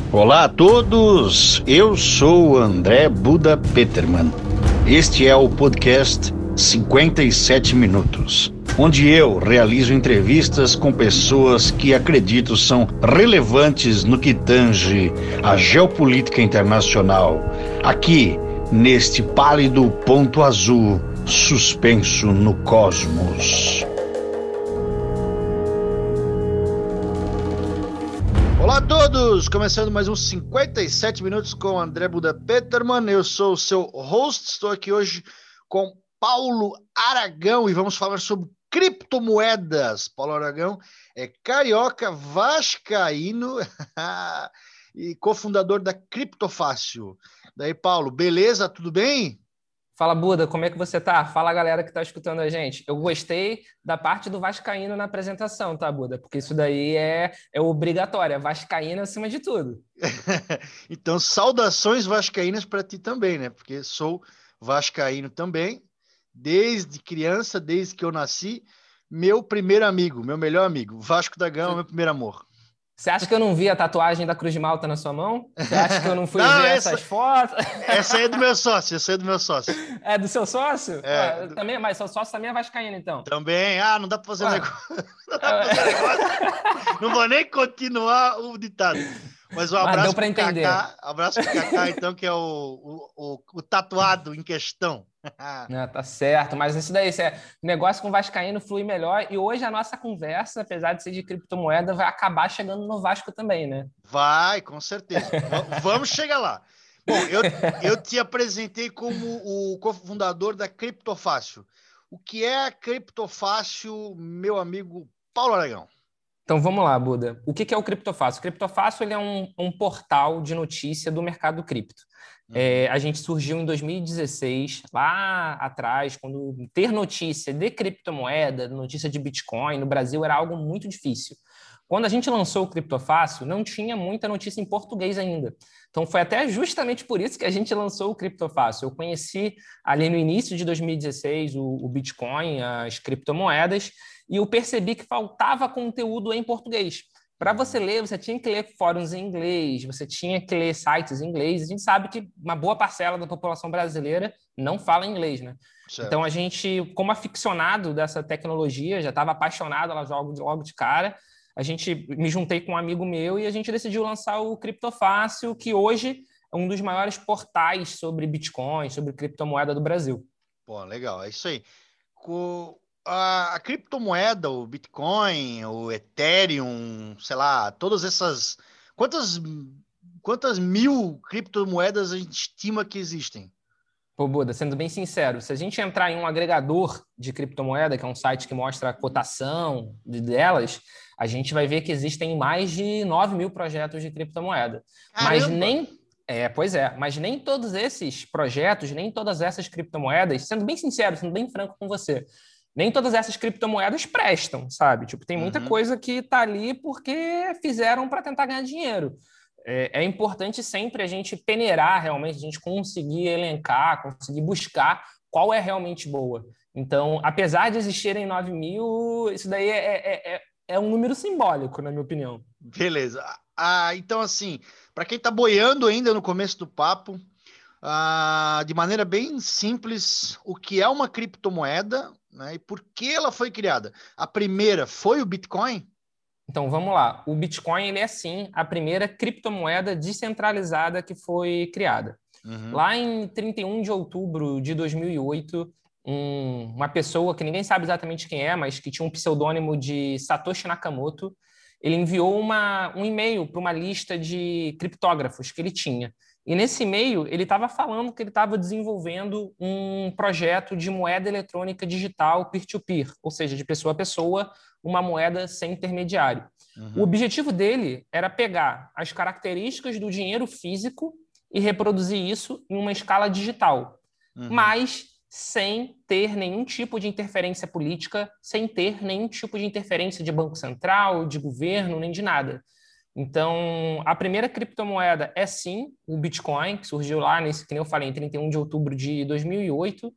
Olá a todos, eu sou André Buda Peterman. Este é o podcast 57 Minutos, onde eu realizo entrevistas com pessoas que acredito são relevantes no que tange a geopolítica internacional, aqui neste pálido ponto azul suspenso no cosmos. Olá a todos! Começando mais uns 57 minutos com André Buda Peterman. Eu sou o seu host, estou aqui hoje com Paulo Aragão e vamos falar sobre criptomoedas. Paulo Aragão é carioca vascaíno e cofundador da Criptofácil. Daí, Paulo, beleza? Tudo bem? Fala, Buda, como é que você tá? Fala, galera que tá escutando a gente. Eu gostei da parte do vascaíno na apresentação, tá, Buda? Porque isso daí é obrigatório, é vascaíno acima de tudo. Então, saudações vascaínas para ti também, né? Porque sou vascaíno também, desde criança, desde que eu nasci. Meu primeiro amigo, meu melhor amigo, Vasco da Gama, meu primeiro amor. Você acha que eu não vi a tatuagem da Cruz de Malta na sua mão? Você acha que eu não fui Não, ver essas fotos? essa aí é do meu sócio, essa aí é do meu sócio. É do seu sócio? É, Também, mas seu sócio também é vascaíno, então. também, não dá para fazer Ué, negócio. Não dá para fazer negócio. Não vou nem continuar o ditado. Mas um mas deu abraço para pro entender. Kaká, abraço pro Kaká, então, que é o tatuado em questão. Tá certo, mas isso daí, o negócio com o vascaíno flui melhor e hoje a nossa conversa, apesar de ser de criptomoeda, vai acabar chegando no Vasco também, né? Vai, com certeza. Vamos chegar lá. Bom, eu te apresentei como o cofundador da Criptofácil. O que é a Criptofácil, meu amigo Paulo Aragão? Então vamos lá, Buda. O que é o Criptofácil? O Criptofácil ele é um portal de notícia do mercado cripto. Uhum. A gente surgiu em 2016, lá atrás, quando ter notícia de criptomoeda, notícia de Bitcoin no Brasil era algo muito difícil. Quando a gente lançou o Criptofácil, não tinha muita notícia em português ainda. Então foi até justamente por isso que a gente lançou o Criptofácil. Eu conheci ali no início de 2016 o Bitcoin, as criptomoedas, e eu percebi que faltava conteúdo em português. Para você ler, você tinha que ler fóruns em inglês, você tinha que ler sites em inglês. A gente sabe que uma boa parcela da população brasileira não fala inglês, né? Então, a Certo. gente, como aficionado dessa tecnologia, já estava apaixonado logo de cara, me juntei com um amigo meu e a gente decidiu lançar o Criptofácil, que hoje é um dos maiores portais sobre Bitcoin, sobre criptomoeda do Brasil. Pô, legal, é isso aí. A criptomoeda, o Bitcoin, o Ethereum, sei lá, todas essas. Quantas, quantas mil criptomoedas a gente estima que existem? Pô, Buda, sendo bem sincero, se a gente entrar em um agregador de criptomoeda, que é um site que mostra a cotação delas, a gente vai ver que existem mais de 9 mil projetos de criptomoeda. Mas Caramba! nem. Pois é, mas nem todos esses projetos, nem todas essas criptomoedas, sendo bem sincero, sendo bem franco com você, nem todas essas criptomoedas prestam, sabe? Tipo, tem muita Uhum. coisa que tá ali porque fizeram para tentar ganhar dinheiro. É importante sempre a gente peneirar realmente, a gente conseguir elencar, conseguir buscar qual é realmente boa. Então, apesar de existirem 9 mil, isso daí é um número simbólico, na minha opinião. Beleza. Então, assim, para quem está boiando ainda no começo do papo, de maneira bem simples, o que é uma criptomoeda, né, e por que ela foi criada? A primeira foi o Bitcoin? Então, vamos lá. O Bitcoin, ele é sim a primeira criptomoeda descentralizada que foi criada. Uhum. Lá em 31 de outubro de 2008, uma pessoa que ninguém sabe exatamente quem é, mas que tinha um pseudônimo de Satoshi Nakamoto, ele enviou um e-mail para uma lista de criptógrafos que ele tinha. E nesse e-mail, ele estava falando que ele estava desenvolvendo um projeto de moeda eletrônica digital peer-to-peer, ou seja, de pessoa a pessoa, uma moeda sem intermediário. O Uhum. objetivo dele era pegar as características do dinheiro físico e reproduzir isso em uma escala digital, Uhum. mas sem ter nenhum tipo de interferência política, sem ter nenhum tipo de interferência de banco central, de governo, nem de nada. Então, a primeira criptomoeda é sim o Bitcoin, que surgiu lá, que nem eu falei, em 31 de outubro de 2008.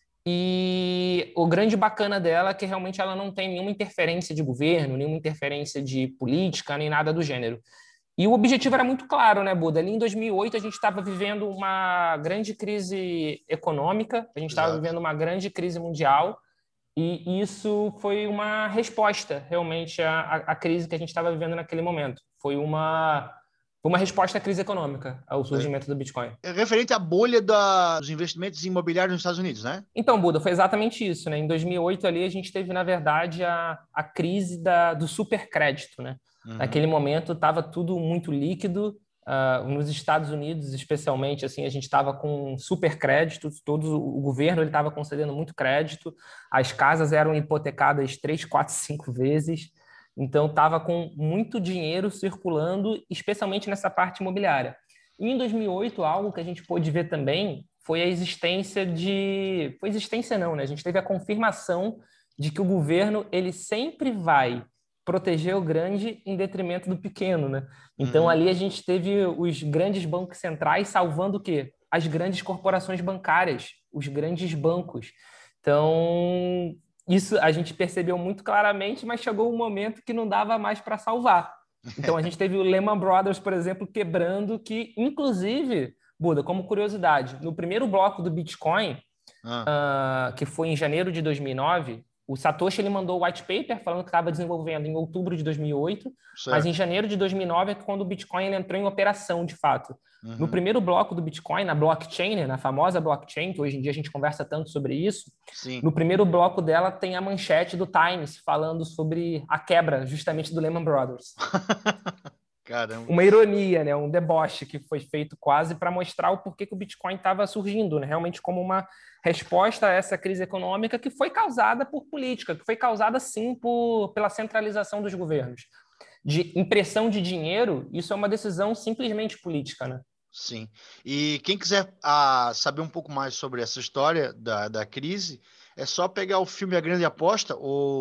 E o grande bacana dela é que realmente ela não tem nenhuma interferência de governo, nenhuma interferência de política, nem nada do gênero. E o objetivo era muito claro, né, Buda? Ali em 2008 a gente estava vivendo uma grande crise econômica, a gente estava Exato. vivendo uma grande crise mundial, e isso foi uma resposta realmente à crise que a gente estava vivendo naquele momento. Foi uma resposta à crise econômica, ao surgimento do Bitcoin. É referente à bolha dos investimentos imobiliários nos Estados Unidos, né? Então, Buda, foi exatamente isso, né? Em 2008 ali a gente teve, na verdade, a crise do supercrédito, né? Uhum. Naquele momento estava tudo muito líquido, nos Estados Unidos, especialmente, assim, a gente estava com supercrédito, o governo ele estava concedendo muito crédito, as casas eram hipotecadas 3, 4, 5 vezes, então estava com muito dinheiro circulando, especialmente nessa parte imobiliária. E em 2008, algo que a gente pôde ver também foi a existência de... Foi existência não, né? A gente teve a confirmação de que o governo ele sempre vai proteger o grande em detrimento do pequeno, né? Então, ali a gente teve os grandes bancos centrais salvando o quê? As grandes corporações bancárias, os grandes bancos. Então, isso a gente percebeu muito claramente, mas chegou um momento que não dava mais para salvar. Então, a gente teve o Lehman Brothers, por exemplo, quebrando, que, inclusive, Buda, como curiosidade, no primeiro bloco do Bitcoin, que foi em janeiro de 2009, o Satoshi ele mandou o white paper falando que estava desenvolvendo em outubro de 2008, mas em janeiro de 2009 é quando o Bitcoin ele entrou em operação, de fato. No primeiro bloco do Bitcoin, na blockchain, né, na famosa blockchain, que hoje em dia a gente conversa tanto sobre isso, Sim. No primeiro bloco dela tem a manchete do Times falando sobre a quebra justamente do Lehman Brothers. Caramba. Uma ironia, né? Um deboche que foi feito quase para mostrar o porquê que o Bitcoin estava surgindo, né? Realmente como uma resposta a essa crise econômica que foi causada por política, que foi causada, sim, pela centralização dos governos. De impressão de dinheiro, isso é uma decisão simplesmente política, né? Sim. E quem quiser saber um pouco mais sobre essa história da crise, é só pegar o filme A Grande Aposta,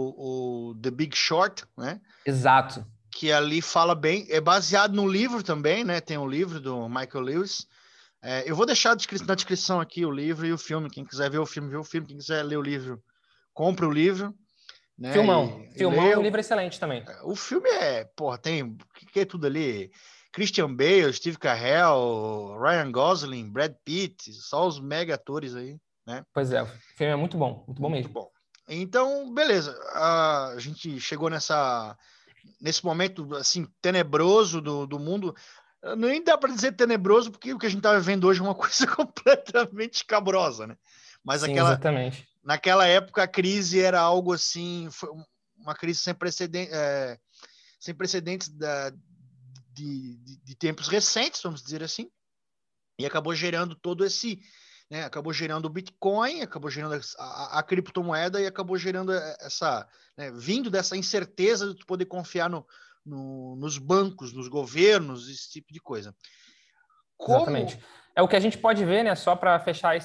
ou The Big Short, né? Exato. Que ali fala bem, é baseado no livro também, né? Tem um livro do Michael Lewis. Eu vou deixar na descrição aqui o livro e o filme. Quem quiser ver o filme, vê o filme. Quem quiser ler o livro, compra o livro, né? Filmão. E lê. Um livro excelente também. O filme tem o que é tudo ali? Christian Bale, Steve Carell, Ryan Gosling, Brad Pitt, só os mega atores aí, né? Pois é, o filme é muito bom Muito mesmo. bom. Então, beleza. A gente chegou nesse momento assim tenebroso do mundo. Nem dá para dizer tenebroso, porque o que a gente está vivendo hoje é uma coisa completamente cabrosa, né? Mas Sim, exatamente. Naquela época a crise era algo assim, foi uma crise sem precedentes de tempos recentes, vamos dizer assim, e acabou gerando todo esse, né? Acabou gerando o Bitcoin, acabou gerando a criptomoeda e acabou gerando essa, né, vindo dessa incerteza de tu poder confiar nos bancos, nos governos, esse tipo de coisa. Exatamente. É o que a gente pode ver, né? Só para fechar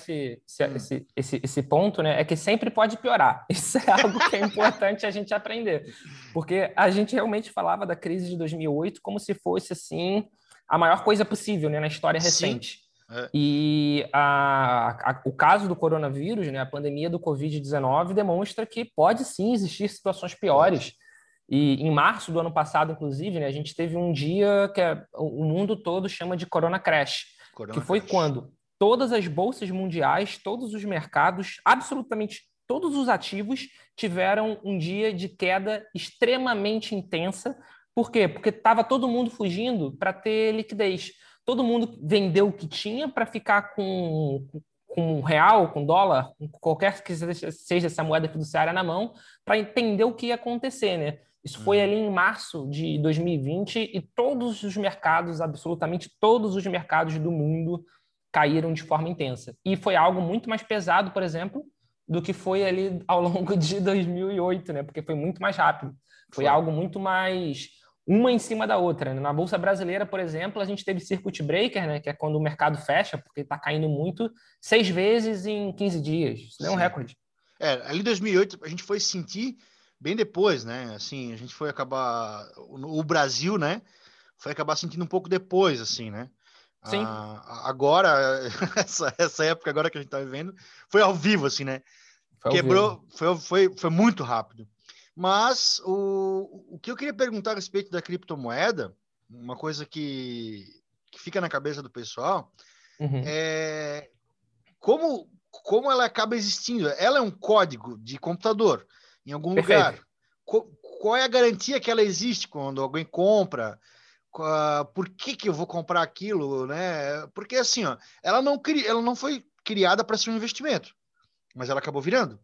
esse ponto, né? É que sempre pode piorar. Isso é algo que é importante a gente aprender. Porque a gente realmente falava da crise de 2008 como se fosse, assim, a maior coisa possível, né? Na história recente. E o caso do coronavírus, né? A pandemia do Covid-19 demonstra que pode sim existir situações piores. E em março do ano passado, inclusive, né, a gente teve um dia que o mundo todo chama de Corona Crash, que foi quando todas as bolsas mundiais, todos os mercados, absolutamente todos os ativos tiveram um dia de queda extremamente intensa. Por quê? Porque estava todo mundo fugindo para ter liquidez. Todo mundo vendeu o que tinha para ficar com real, com dólar, com qualquer que seja essa moeda fiduciária na mão, para entender o que ia acontecer, né? Isso foi ali em março de 2020 e todos os mercados, absolutamente todos os mercados do mundo caíram de forma intensa. E foi algo muito mais pesado, por exemplo, do que foi ali ao longo de 2008, né? Porque foi muito mais rápido. Foi algo muito mais uma em cima da outra, né? Na Bolsa Brasileira, por exemplo, a gente teve circuit breaker, né? Que é quando o mercado fecha, porque está caindo muito, 6 vezes em 15 dias. Isso é um recorde. Ali em 2008 a gente foi sentir bem depois, né? Assim, a gente foi acabar... O Brasil, né? Foi acabar sentindo um pouco depois, assim, né? Sim. Agora, essa época agora que a gente tá vivendo, foi ao vivo, assim, né? Quebrou, foi muito rápido. Mas o que eu queria perguntar a respeito da criptomoeda uma coisa que fica na cabeça do pessoal é como ela acaba existindo. Ela é um código de computador em algum Perfeito. lugar. Qual é a garantia que ela existe quando alguém compra? Por que eu vou comprar aquilo, né? Porque assim, ó, ela não foi criada para ser um investimento, mas ela acabou virando.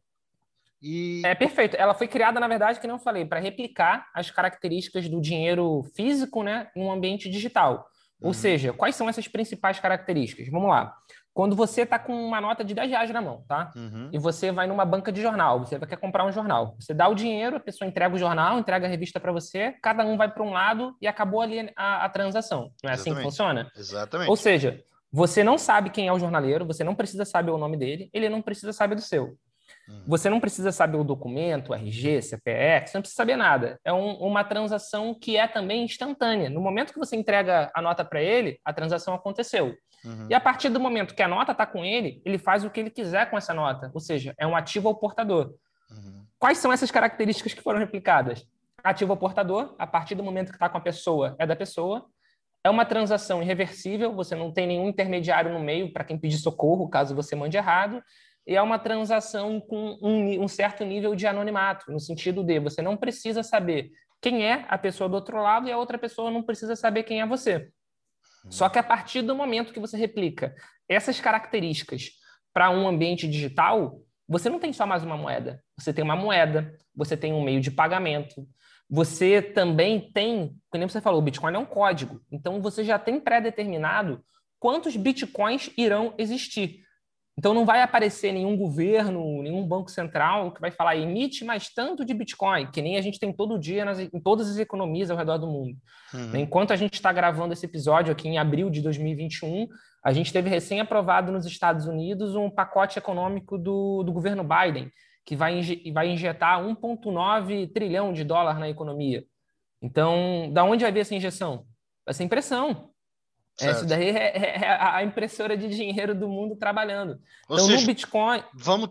Perfeito. Ela foi criada, na verdade, que não falei, para replicar as características do dinheiro físico, né, em um ambiente digital. Ou seja, quais são essas principais características? Vamos lá. Quando você está com uma nota de R$ 10 na mão, tá? E você vai numa banca de jornal, você quer comprar um jornal. Você dá o dinheiro, a pessoa entrega o jornal, entrega a revista para você, cada um vai para um lado e acabou ali a transação. Não é assim que Exatamente. funciona? Ou Exatamente. seja, você não sabe quem é o jornaleiro, você não precisa saber o nome dele, ele não precisa saber do seu. Você não precisa saber o documento, o RG, CPF, você não precisa saber nada. É uma transação que é também instantânea. No momento que você entrega a nota para ele, a transação aconteceu. E a partir do momento que a nota está com ele, ele faz o que ele quiser com essa nota. Ou seja, é um ativo ao portador. Quais são essas características que foram replicadas? Ativo ao portador, a partir do momento que está com a pessoa, é da pessoa. É uma transação irreversível, você não tem nenhum intermediário no meio para quem pedir socorro, caso você mande errado. E é uma transação com um certo nível de anonimato, no sentido de você não precisa saber quem é a pessoa do outro lado e a outra pessoa não precisa saber quem é você. Só que a partir do momento que você replica essas características para um ambiente digital, você não tem só mais uma moeda. Você tem uma moeda, você tem um meio de pagamento, você também tem, como você falou, o Bitcoin é um código. Então, você já tem pré-determinado quantos Bitcoins irão existir. Então, não vai aparecer nenhum governo, nenhum banco central que vai falar emite mais tanto de Bitcoin, que nem a gente tem todo dia em todas as economias ao redor do mundo. Enquanto a gente está gravando esse episódio aqui em abril de 2021, a gente teve recém-aprovado nos Estados Unidos um pacote econômico do governo Biden, que vai injetar 1,9 trilhão de dólares na economia. Então, da onde vai vir essa injeção? Vai ser impressão. Isso daí é a impressora de dinheiro do mundo trabalhando. Ou então, seja, no Bitcoin... vamos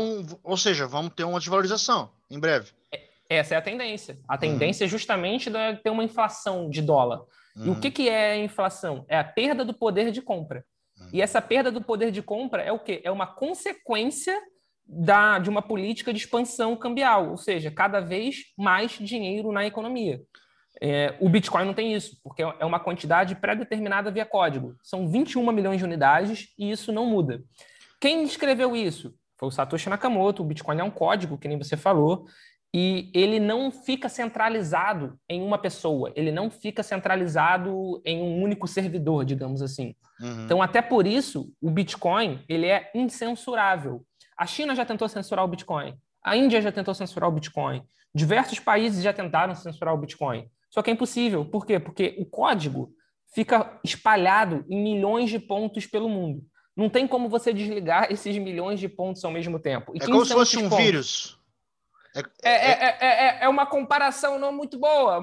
ter uma desvalorização em breve. Essa é a tendência. A tendência é justamente de ter uma inflação de dólar. E o que é a inflação? É a perda do poder de compra. E essa perda do poder de compra é o quê? É uma consequência de uma política de expansão cambial, ou seja, cada vez mais dinheiro na economia. O Bitcoin não tem isso, porque é uma quantidade pré-determinada via código. São 21 milhões de unidades e isso não muda. Quem escreveu isso? Foi o Satoshi Nakamoto. O Bitcoin é um código, que nem você falou, e ele não fica centralizado em uma pessoa, ele não fica centralizado em um único servidor, digamos assim. Então, até por isso, o Bitcoin ele é incensurável. A China já tentou censurar o Bitcoin, a Índia já tentou censurar o Bitcoin, diversos países já tentaram censurar o Bitcoin. Só que é impossível. Por quê? Porque o código fica espalhado em milhões de pontos pelo mundo. Não tem como você desligar esses milhões de pontos ao mesmo tempo. E é como se fosse um vírus. É uma comparação não muito boa,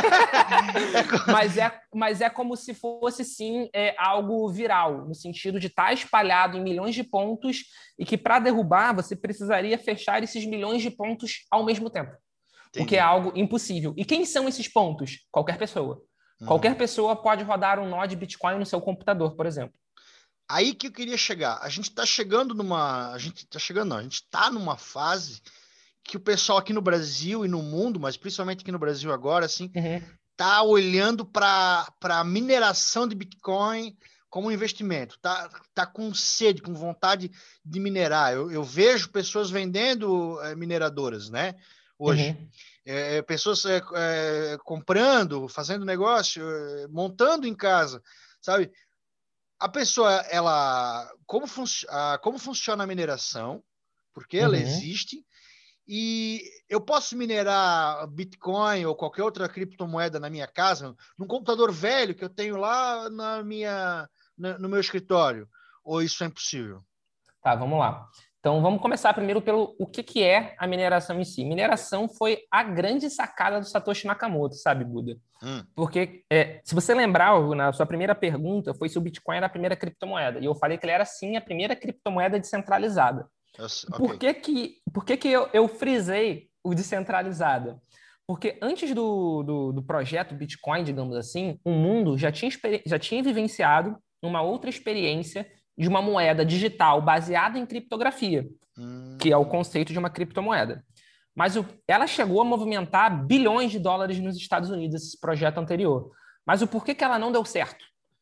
mas é como se fosse, sim, algo viral, no sentido de estar espalhado em milhões de pontos e que, para derrubar, você precisaria fechar esses milhões de pontos ao mesmo tempo. Entendi. O que é algo impossível. E quem são esses pontos? Qualquer pessoa. Qualquer pessoa pode rodar um nó de Bitcoin no seu computador, por exemplo. Aí que eu queria chegar. A gente está chegando numa... A gente está numa fase que o pessoal aqui no Brasil e no mundo, mas principalmente aqui no Brasil agora, assim, tá olhando para a mineração de Bitcoin como um investimento. Tá com sede, com vontade de minerar. Eu vejo pessoas vendendo mineradoras, né? Hoje. Pessoas comprando, fazendo negócio, montando em casa, sabe? A pessoa, como funciona a mineração, porque ela existe, e eu posso minerar Bitcoin ou qualquer outra criptomoeda na minha casa, num computador velho que eu tenho lá no meu escritório, ou isso é impossível? Tá, vamos lá. Então, vamos começar primeiro pelo o que é a mineração em si. Mineração foi a grande sacada do Satoshi Nakamoto, sabe, Buda? Porque, se você lembrar, na sua primeira pergunta, foi se o Bitcoin era a primeira criptomoeda. E eu falei que ele era, sim, a primeira criptomoeda descentralizada. Okay. Por que eu frisei o descentralizada? Porque antes do projeto Bitcoin, digamos assim, o mundo já tinha vivenciado uma outra experiência de uma moeda digital baseada em criptografia, que é o conceito de uma criptomoeda. Mas ela chegou a movimentar bilhões de dólares nos Estados Unidos, esse projeto anterior. Mas o porquê que ela não deu certo?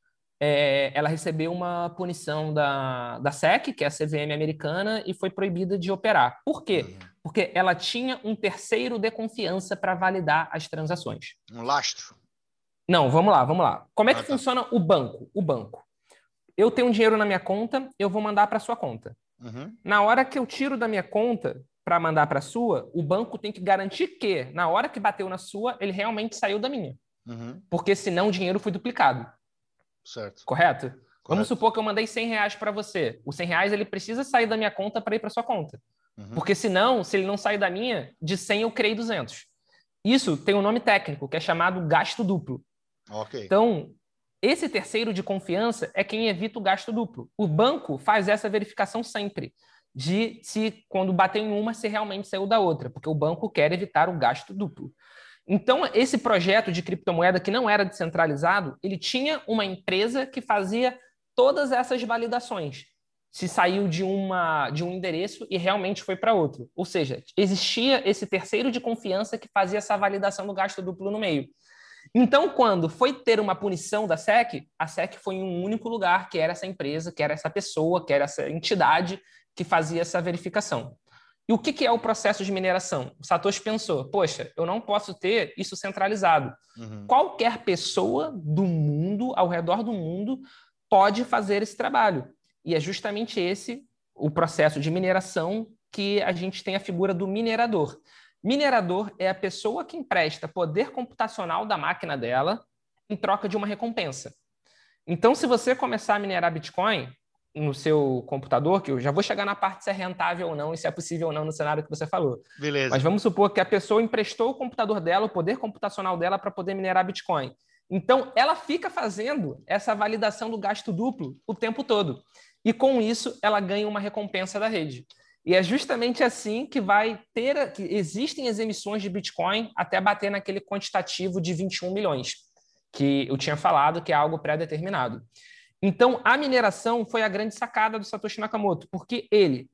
Ela recebeu uma punição da SEC, que é a CVM americana, e foi proibida de operar. Por quê? Porque ela tinha um terceiro de confiança para validar as transações. Um lastro. Não, vamos lá. Como é que Tá. funciona o banco? O banco. Eu tenho um dinheiro na minha conta, eu vou mandar para sua conta. Na hora que eu tiro da minha conta para mandar para a sua, o banco tem que garantir que, na hora que bateu na sua, ele realmente saiu da minha. Porque senão o dinheiro foi duplicado. Certo. Correto? Vamos supor que eu mandei R$100 para você. O R$100 ele precisa sair da minha conta para ir para sua conta. Porque senão, se ele não sair da minha, de 100 eu criei 200. Isso tem um nome técnico, que é chamado gasto duplo. Ok. Então, esse terceiro de confiança é quem evita o gasto duplo. O banco faz essa verificação sempre, de se quando bater em uma, se realmente saiu da outra, porque o banco quer evitar o gasto duplo. Então, esse projeto de criptomoeda que não era descentralizado, ele tinha uma empresa que fazia todas essas validações. Se saiu de um endereço e realmente foi para outro. Ou seja, existia esse terceiro de confiança que fazia essa validação do gasto duplo no meio. Então, quando foi ter uma punição da SEC, a SEC foi em um único lugar, que era essa empresa, que era essa pessoa, que era essa entidade que fazia essa verificação. E o que é o processo de mineração? O Satoshi pensou, poxa, eu não posso ter isso centralizado. Qualquer pessoa do mundo, ao redor do mundo, pode fazer esse trabalho. E é justamente esse o processo de mineração que a gente tem a figura do minerador. Minerador é a pessoa que empresta poder computacional da máquina dela em troca de uma recompensa. Então, se você começar a minerar Bitcoin no seu computador, que eu já vou chegar na parte se é rentável ou não e se é possível ou não no cenário que você falou. Beleza. Mas vamos supor que a pessoa emprestou o computador dela, o poder computacional dela para poder minerar Bitcoin. Então, ela fica fazendo essa validação do gasto duplo o tempo todo. E com isso, ela ganha uma recompensa da rede. E é justamente assim que que existem as emissões de Bitcoin até bater naquele quantitativo de 21 milhões, que eu tinha falado que é algo pré-determinado. Então, a mineração foi a grande sacada do Satoshi Nakamoto, porque ele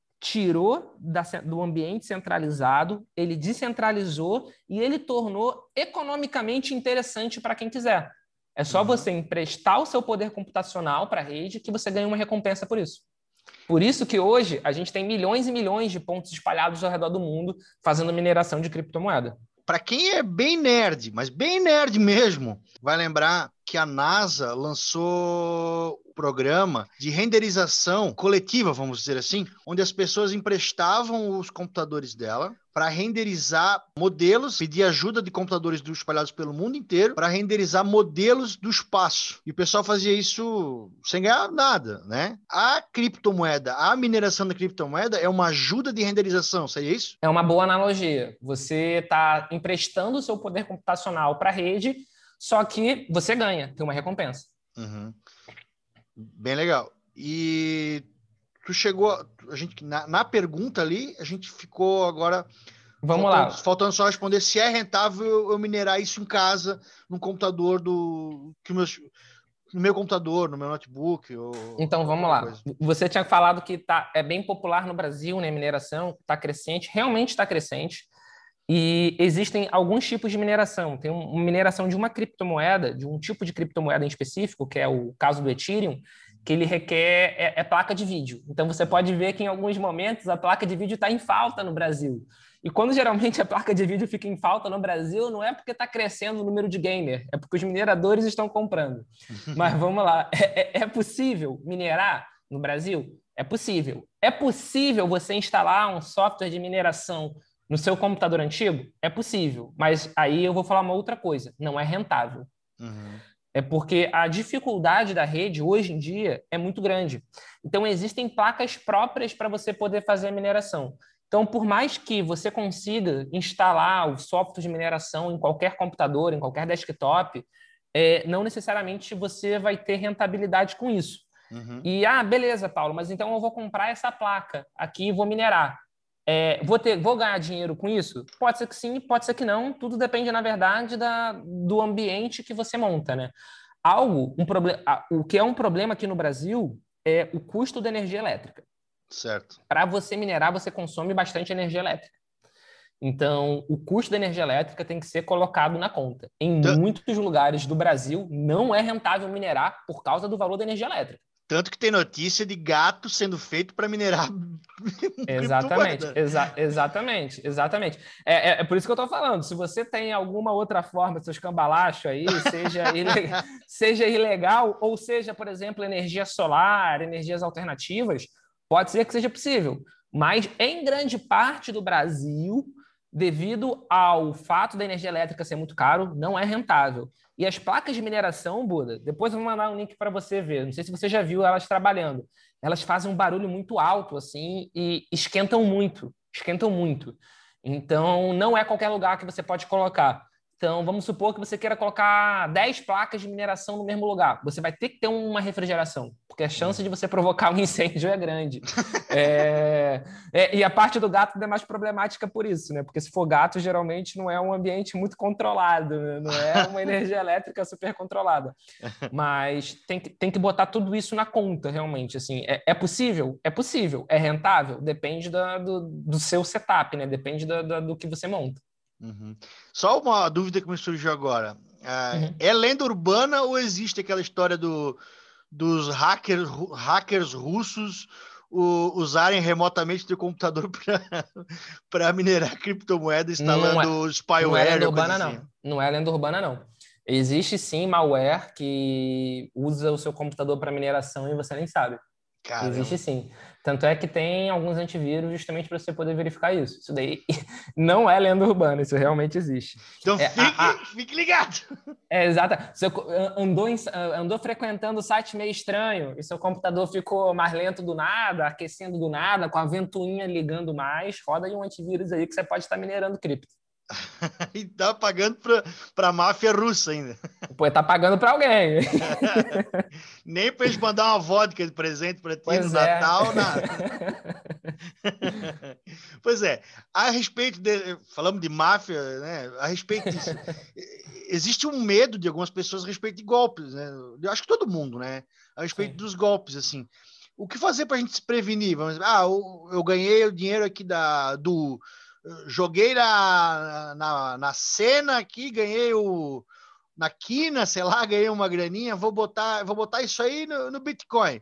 tirou do ambiente centralizado, ele descentralizou e ele tornou economicamente interessante para quem quiser. É só você emprestar o seu poder computacional para a rede que você ganha uma recompensa por isso. Por isso que hoje a gente tem milhões e milhões de pontos espalhados ao redor do mundo fazendo mineração de criptomoeda. Para quem é bem nerd, mas bem nerd mesmo, vai lembrar que a NASA lançou o programa de renderização coletiva, vamos dizer assim, onde as pessoas emprestavam os computadores dela para renderizar modelos, pedir ajuda de computadores espalhados pelo mundo inteiro para renderizar modelos do espaço. E o pessoal fazia isso sem ganhar nada, né? A criptomoeda, a mineração da criptomoeda é uma ajuda de renderização, seria isso? É uma boa analogia. Você está emprestando o seu poder computacional para a rede, só que você ganha, tem uma recompensa. Bem legal. E tu chegou, a gente na pergunta ali, a gente ficou agora faltando só responder se é rentável eu minerar isso em casa, no computador no meu computador, no meu notebook. Então vamos lá. Coisa. Você tinha falado que é bem popular no Brasil, né? Mineração está crescente, realmente está crescente. E existem alguns tipos de mineração. Tem uma mineração de uma criptomoeda, de um tipo de criptomoeda em específico, que é o caso do Ethereum, que ele requer placa de vídeo. Então você pode ver que em alguns momentos a placa de vídeo está em falta no Brasil. E quando geralmente a placa de vídeo fica em falta no Brasil, não é porque está crescendo o número de gamer, é porque os mineradores estão comprando. Mas vamos lá, é possível minerar no Brasil? É possível. É possível você instalar um software de mineração no seu computador antigo? É possível, mas aí eu vou falar uma outra coisa, não é rentável. É porque a dificuldade da rede, hoje em dia, é muito grande. Então, existem placas próprias para você poder fazer a mineração. Então, por mais que você consiga instalar o software de mineração em qualquer computador, em qualquer desktop, não necessariamente você vai ter rentabilidade com isso. E, beleza, Paulo, mas então eu vou comprar essa placa aqui e vou minerar. Vou ganhar dinheiro com isso? Pode ser que sim, pode ser que não. Tudo depende, na verdade, do ambiente que você monta, né? O que é um problema aqui no Brasil é o custo da energia elétrica. Certo. Para você minerar, você consome bastante energia elétrica. Então, o custo da energia elétrica tem que ser colocado na conta. Em muitos lugares do Brasil, não é rentável minerar por causa do valor da energia elétrica. Tanto que tem notícia de gato sendo feito para minerar Exatamente, criptomoeda. exatamente. É por isso que eu estou falando. Se você tem alguma outra forma, seus cambalachos aí, seja ilegal, ou seja, por exemplo, energia solar, energias alternativas, pode ser que seja possível. Mas em grande parte do Brasil, devido ao fato da energia elétrica ser muito caro, não é rentável. E as placas de mineração, Buda, depois eu vou mandar um link para você ver. Não sei se você já viu elas trabalhando. Elas fazem um barulho muito alto, assim, e esquentam muito. Esquentam muito. Então, não é qualquer lugar que você pode colocar. Então, vamos supor que você queira colocar 10 placas de mineração no mesmo lugar. Você vai ter que ter uma refrigeração, porque a chance de você provocar um incêndio é grande. E a parte do gato é mais problemática por isso, né? Porque se for gato, geralmente não é um ambiente muito controlado, né? Não é uma energia elétrica super controlada. Mas tem que botar tudo isso na conta, realmente. Assim, é possível? É possível. É rentável? Depende do seu setup, né? Depende do que você monta. Uhum. Só uma dúvida que me surgiu agora. É lenda urbana ou existe aquela história dos hackers russos usarem remotamente o computador para minerar criptomoeda instalando spyware? Não é lenda coisa urbana, assim? não. Não é lenda urbana, não. Existe sim malware que usa o seu computador para mineração e você nem sabe. Caramba. Existe sim. Tanto é que tem alguns antivírus justamente para você poder verificar isso. Isso daí não é lenda urbana, isso realmente existe. Então fique ligado. Exato. Você andou frequentando o site meio estranho e seu computador ficou mais lento do nada, aquecendo do nada, com a ventoinha ligando mais, roda aí um antivírus aí que você pode estar minerando cripto. E tá pagando para a máfia russa ainda. Pô, tá pagando para alguém. Nem para eles mandar uma vodka de presente para ti Pois no Natal, é. nada. Pois é, a respeito falamos de máfia, né? A respeito disso, existe um medo de algumas pessoas a respeito de golpes, né? Eu acho que todo mundo, né? A respeito Sim. dos golpes, assim. O que fazer para a gente se prevenir? Eu ganhei o dinheiro aqui joguei na cena aqui, ganhei na quina, sei lá, ganhei uma graninha, vou botar isso aí no Bitcoin.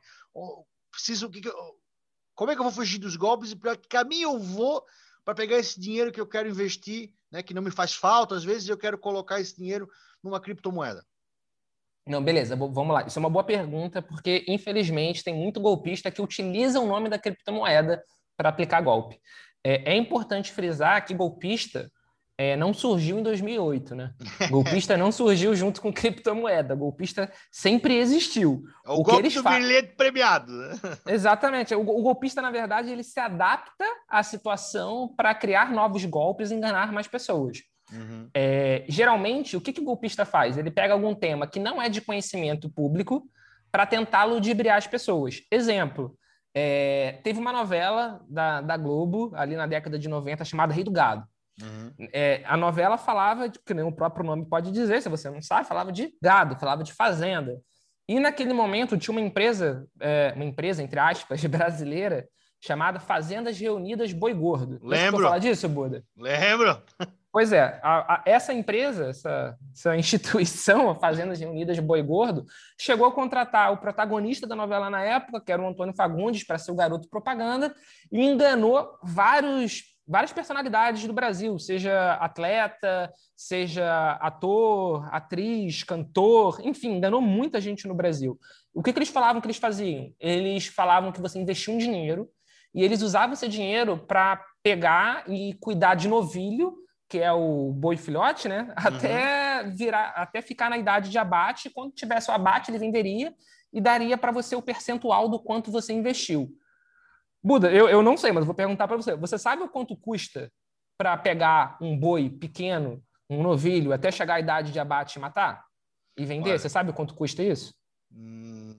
Como é que eu vou fugir dos golpes e para que caminho eu vou para pegar esse dinheiro que eu quero investir, né, que não me faz falta, às vezes eu quero colocar esse dinheiro numa criptomoeda? Não, beleza, vamos lá. Isso é uma boa pergunta, porque infelizmente tem muito golpista que utiliza o nome da criptomoeda para aplicar golpe. É importante frisar que golpista não surgiu em 2008, né? Golpista não surgiu junto com criptomoeda. Golpista sempre existiu. É o golpe do bilhete premiado. Exatamente. O golpista, na verdade, ele se adapta à situação para criar novos golpes e enganar mais pessoas. Uhum. Geralmente, o que o golpista faz? Ele pega algum tema que não é de conhecimento público para tentar ludibriar as pessoas. Exemplo, teve uma novela da Globo, ali na década de 90, chamada Rei do Gado. Uhum. A novela falava, que nem o próprio nome pode dizer, se você não sabe, falava de gado, falava de fazenda. E naquele momento tinha uma empresa, entre aspas, brasileira, chamada Fazendas Reunidas Boi Gordo. Lembro. Você falar disso, Buda? Lembro. Pois é, essa empresa, essa instituição, a Fazendas Reunidas Boi Gordo, chegou a contratar o protagonista da novela na época, que era o Antônio Fagundes, para ser o garoto propaganda, e enganou várias personalidades do Brasil, seja atleta, seja ator, atriz, cantor, enfim, enganou muita gente no Brasil. O que eles falavam que eles faziam? Eles falavam que você investia um dinheiro e eles usavam esse dinheiro para pegar e cuidar de novilho, que é o boi filhote, né? Até ficar na idade de abate. Quando tivesse o abate, ele venderia e daria para você o percentual do quanto você investiu. Buda, eu não sei, mas eu vou perguntar para você. Você sabe o quanto custa para pegar um boi pequeno, um novilho, até chegar à idade de abate e matar? E vender? Olha, você sabe o quanto custa isso?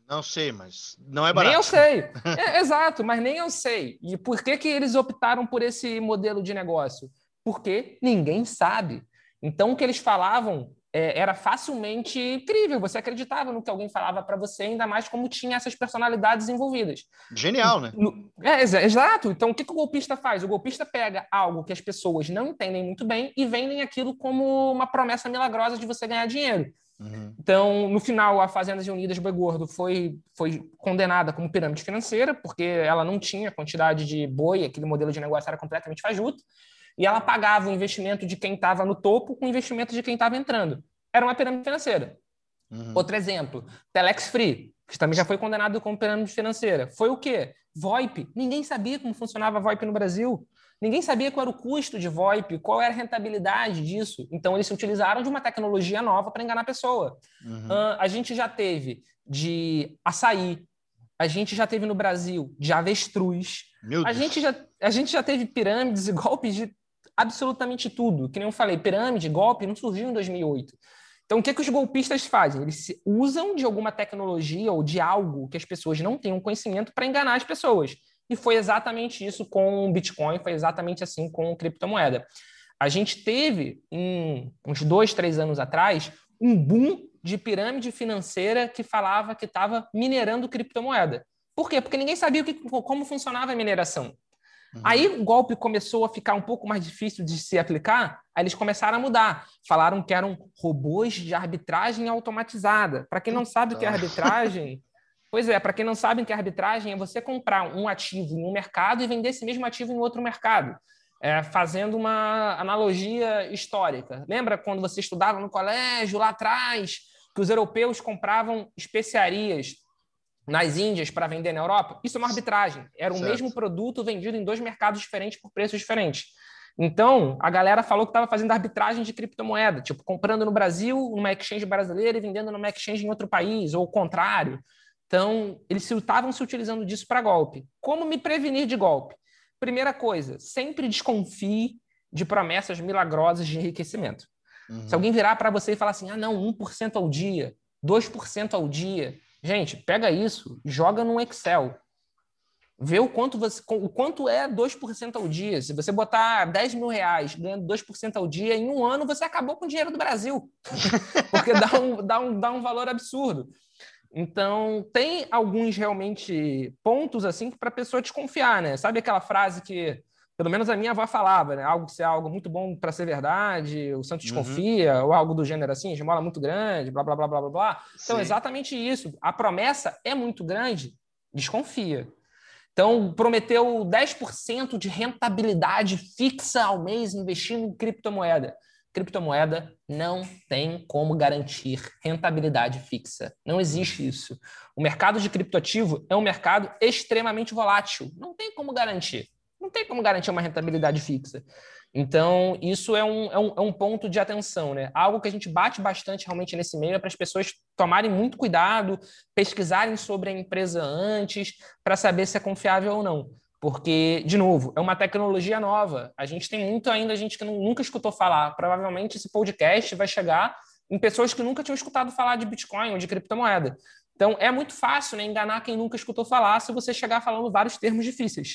Não sei, mas não é Nem barato. eu sei. Exato, mas nem eu sei. E por que eles optaram por esse modelo de negócio? Porque ninguém sabe. Então, o que eles falavam era facilmente crível. Você acreditava no que alguém falava para você, ainda mais como tinha essas personalidades envolvidas. Genial, né? Exato. Então, o que o golpista faz? O golpista pega algo que as pessoas não entendem muito bem e vendem aquilo como uma promessa milagrosa de você ganhar dinheiro. Uhum. Então, no final, a Fazendas Reunidas Boi Gordo foi condenada como pirâmide financeira, porque ela não tinha quantidade de boi, aquele modelo de negócio era completamente fajuto, e ela pagava o investimento de quem estava no topo com o investimento de quem estava entrando. Era uma pirâmide financeira. Uhum. Outro exemplo, Telex Free, que também já foi condenado como pirâmide financeira. Foi o quê? VoIP. Ninguém sabia como funcionava a VoIP no Brasil. Ninguém sabia qual era o custo de VoIP, qual era a rentabilidade disso. Então, eles se utilizaram de uma tecnologia nova para enganar a pessoa. Uhum. A gente já teve de açaí, a gente já teve no Brasil de avestruz, a gente já teve pirâmides e golpes de absolutamente tudo. Que nem eu falei, pirâmide, golpe, não surgiu em 2008. Então, o que os golpistas fazem? Eles usam de alguma tecnologia ou de algo que as pessoas não tenham conhecimento para enganar as pessoas. E foi exatamente isso com o Bitcoin, foi exatamente assim com a criptomoeda. A gente teve, uns 2, 3 anos atrás, um boom de pirâmide financeira que falava que estava minerando criptomoeda. Por quê? Porque ninguém sabia como funcionava a mineração. Uhum. Aí o golpe começou a ficar um pouco mais difícil de se aplicar, aí eles começaram a mudar. Falaram que eram robôs de arbitragem automatizada. Para quem não sabe o que é arbitragem... Pois é, para quem não sabe o que é arbitragem, é você comprar um ativo em um mercado e vender esse mesmo ativo em outro mercado. Fazendo uma analogia histórica. Lembra quando você estudava no colégio, lá atrás, que os europeus compravam especiarias nas Índias para vender na Europa? Isso é uma arbitragem. Era o mesmo produto vendido em 2 mercados diferentes por preços diferentes. Então, a galera falou que estava fazendo arbitragem de criptomoeda, tipo, comprando no Brasil, numa exchange brasileira e vendendo numa exchange em outro país, ou o contrário. Então, eles estavam se utilizando disso para golpe. Como me prevenir de golpe? Primeira coisa, sempre desconfie de promessas milagrosas de enriquecimento. Uhum. Se alguém virar para você e falar assim, não, 1% ao dia, 2% ao dia, gente, pega isso, joga no Excel. Vê o quanto é 2% ao dia. Se você botar 10 mil reais ganhando 2% ao dia, em um ano você acabou com o dinheiro do Brasil. Porque dá um valor absurdo. Então, tem alguns realmente pontos assim para a pessoa desconfiar, né? Sabe aquela frase que, pelo menos a minha avó falava, né? Algo que é algo muito bom para ser verdade, o santo desconfia, ou algo do gênero assim, esmola muito grande, blá, blá, blá, blá, blá, blá. Então, é exatamente isso. A promessa é muito grande, desconfia. Então, prometeu 10% de rentabilidade fixa ao mês investindo em criptomoeda. Criptomoeda não tem como garantir rentabilidade fixa. Não existe isso. O mercado de criptoativo é um mercado extremamente volátil. Não tem como garantir. Não tem como garantir uma rentabilidade fixa. Então, isso é um ponto de atenção, né? Algo que a gente bate bastante realmente nesse meio é para as pessoas tomarem muito cuidado, pesquisarem sobre a empresa antes, para saber se é confiável ou não. Porque, de novo, é uma tecnologia nova. A gente tem muito ainda gente que nunca escutou falar. Provavelmente esse podcast vai chegar em pessoas que nunca tinham escutado falar de Bitcoin ou de criptomoeda. Então, é muito fácil, né, enganar quem nunca escutou falar se você chegar falando vários termos difíceis.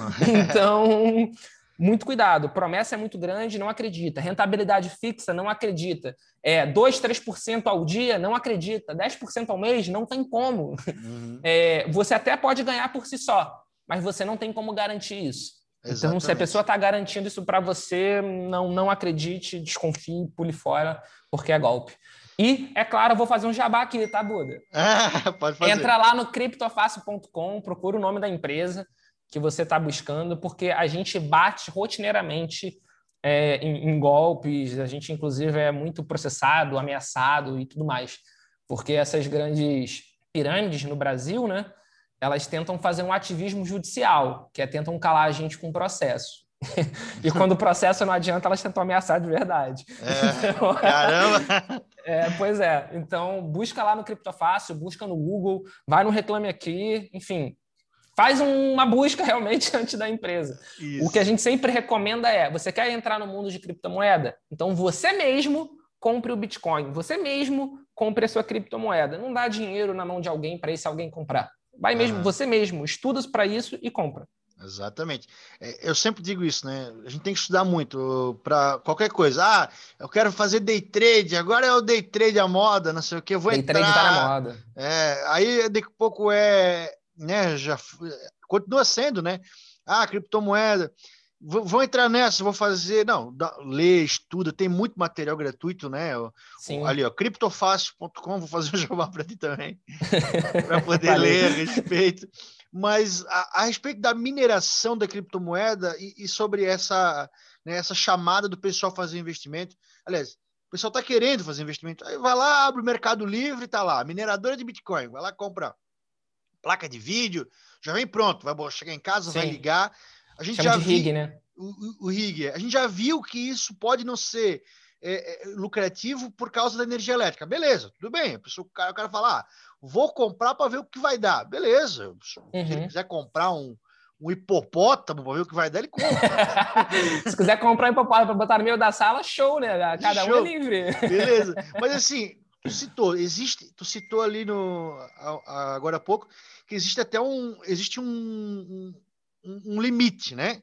Então, muito cuidado. Promessa é muito grande, não acredita. Rentabilidade fixa, não acredita. 2%, 3% ao dia, não acredita. 10% ao mês, não tem como. Uhum. Você até pode ganhar por si só, mas você não tem como garantir isso. Exatamente. Então, se a pessoa está garantindo isso para você, não acredite, desconfie, pule fora, porque é golpe. E, é claro, eu vou fazer um jabá aqui, tá, Buda? Pode fazer. Entra lá no criptofácil.com, procura o nome da empresa que você está buscando, porque a gente bate rotineiramente em golpes, a gente, inclusive, é muito processado, ameaçado e tudo mais. Porque essas grandes pirâmides no Brasil, né? Elas tentam fazer um ativismo judicial, que tentam calar a gente com processo. E quando o processo não adianta, elas tentam ameaçar de verdade. Então, caramba! Pois é. Então, busca lá no Criptofácil, busca no Google, vai no Reclame Aqui, enfim. Faz uma busca realmente antes da empresa. Isso. O que a gente sempre recomenda você quer entrar no mundo de criptomoeda? Então, você mesmo compre o Bitcoin. Você mesmo compre a sua criptomoeda. Não dá dinheiro na mão de alguém para esse alguém comprar. Vai mesmo, você mesmo, estuda para isso e compra. Exatamente. Eu sempre digo isso, né? A gente tem que estudar muito para qualquer coisa. Ah, eu quero fazer day trade, agora é o day trade a moda, não sei o que, eu vou day entrar. Day trade tá na moda. Aí daqui a pouco né? Já continua sendo, né? Ah, criptomoeda. Vou entrar nessa, vou fazer. Não, lê, estuda, tem muito material gratuito, né? Sim. Ali, ó, criptofácil.com, vou fazer um jabá para ti também, para poder ler a respeito. Mas a respeito da mineração da criptomoeda e sobre essa, né, essa chamada do pessoal fazer investimento. Aliás, o pessoal está querendo fazer investimento. Aí vai lá, abre o Mercado Livre, tá lá, mineradora de Bitcoin, vai lá, compra placa de vídeo, já vem pronto, vai chegar em casa, vai ligar. A gente chama de rig, né? O rig. A gente já viu que isso pode não ser lucrativo por causa da energia elétrica. Beleza, tudo bem. O cara fala, vou comprar para ver o que vai dar. Beleza. Se ele quiser comprar um hipopótamo para ver o que vai dar, ele compra. Se quiser comprar um hipopótamo para botar no meio da sala, show, né? Cada um é livre. Beleza. Mas assim, tu citou ali agora há pouco, que existe até um limite, né?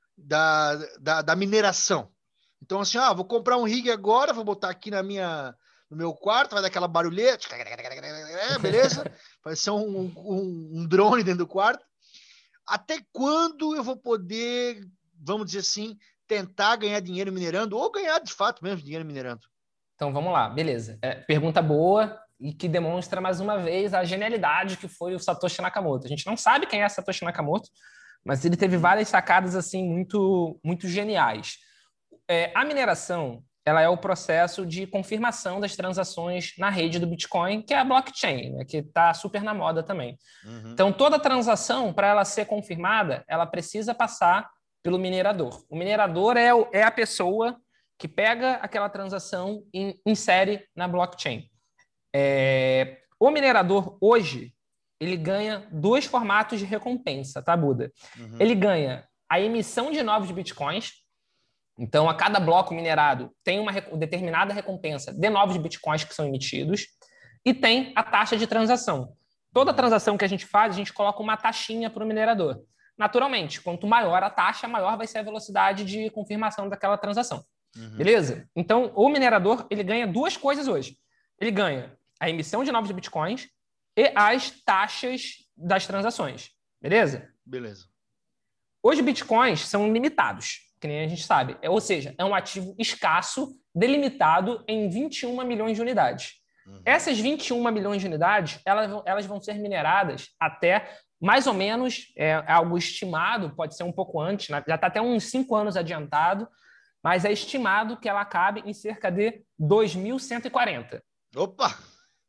Da mineração. Então, assim, vou comprar um rig agora, vou botar aqui no meu quarto, vai dar aquela barulheta, beleza? Vai ser um drone dentro do quarto. Até quando eu vou poder, vamos dizer assim, tentar ganhar dinheiro minerando, ou ganhar de fato mesmo dinheiro minerando? Então, vamos lá, beleza. Pergunta boa e que demonstra, mais uma vez, a genialidade que foi o Satoshi Nakamoto. A gente não sabe quem é Satoshi Nakamoto, mas ele teve várias sacadas assim muito, muito geniais. A mineração, ela é o processo de confirmação das transações na rede do Bitcoin, que é a blockchain, né, que está super na moda também. Então, toda transação, para ela ser confirmada, ela precisa passar pelo minerador. O minerador é a pessoa que pega aquela transação e insere na blockchain. O minerador, hoje, ele ganha 2 formatos de recompensa, tá, Buda? Ele ganha a emissão de novos bitcoins. Então, a cada bloco minerado tem uma determinada recompensa de novos bitcoins que são emitidos, e tem a taxa de transação. Toda transação que a gente faz, a gente coloca uma taxinha para o minerador. Naturalmente, quanto maior a taxa, maior vai ser a velocidade de confirmação daquela transação. Beleza? Então, o minerador, ele ganha 2 coisas hoje. Ele ganha a emissão de novos bitcoins e as taxas das transações. Beleza? Beleza. Os bitcoins são limitados, que nem a gente sabe. Ou seja, é um ativo escasso, delimitado em 21 milhões de unidades. Essas 21 milhões de unidades, elas vão ser mineradas até mais ou menos, algo estimado, pode ser um pouco antes, né? Já está até uns 5 anos adiantado, mas é estimado que ela acabe em cerca de 2140. Opa!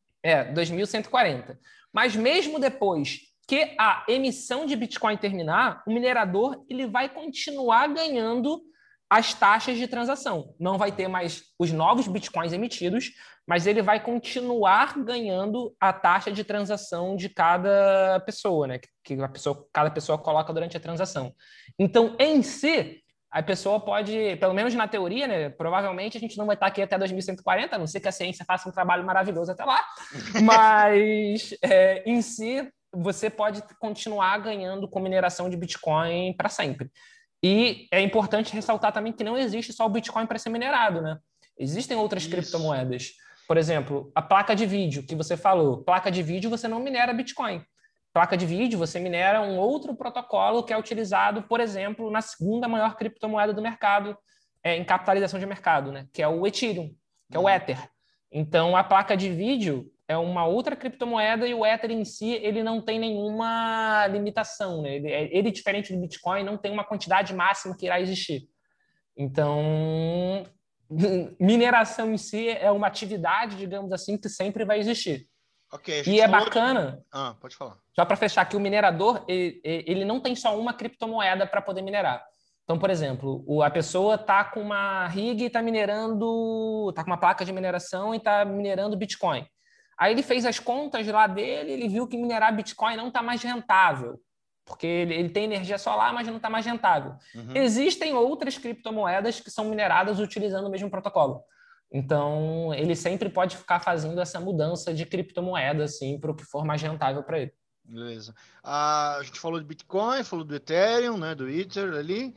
2140. Mas mesmo depois que a emissão de Bitcoin terminar, o minerador ele vai continuar ganhando as taxas de transação. Não vai ter mais os novos Bitcoins emitidos, mas ele vai continuar ganhando a taxa de transação de cada pessoa, né? Que cada pessoa coloca durante a transação. Então, em si, a pessoa pode, pelo menos na teoria, né? Provavelmente a gente não vai estar aqui até 2140, a não ser que a ciência faça um trabalho maravilhoso até lá. Mas, em si, você pode continuar ganhando com mineração de Bitcoin para sempre. E é importante ressaltar também que não existe só o Bitcoin para ser minerado, né? Existem outras criptomoedas. Por exemplo, a placa de vídeo que você falou. Placa de vídeo você não minera Bitcoin. Placa de vídeo você minera um outro protocolo que é utilizado, por exemplo, na segunda maior criptomoeda do mercado, em capitalização de mercado, né? Que é o Ethereum, que é o Ether. Então, a placa de vídeo é uma outra criptomoeda e o Ether em si ele não tem nenhuma limitação, né? Ele, diferente do Bitcoin, não tem uma quantidade máxima que irá existir. Então, mineração em si é uma atividade, digamos assim, que sempre vai existir. Okay, e é bacana. Pode falar. Só para fechar, que o minerador ele não tem só uma criptomoeda para poder minerar. Então, por exemplo, a pessoa está com uma rig e está minerando, está com uma placa de mineração e está minerando Bitcoin. Aí ele fez as contas lá dele, ele viu que minerar Bitcoin não está mais rentável, porque ele tem energia solar, mas não está mais rentável. Existem outras criptomoedas que são mineradas utilizando o mesmo protocolo. Então, ele sempre pode ficar fazendo essa mudança de criptomoeda, assim, para o que for mais rentável para ele. Beleza. A gente falou de Bitcoin, falou do Ethereum, né, do Ether ali.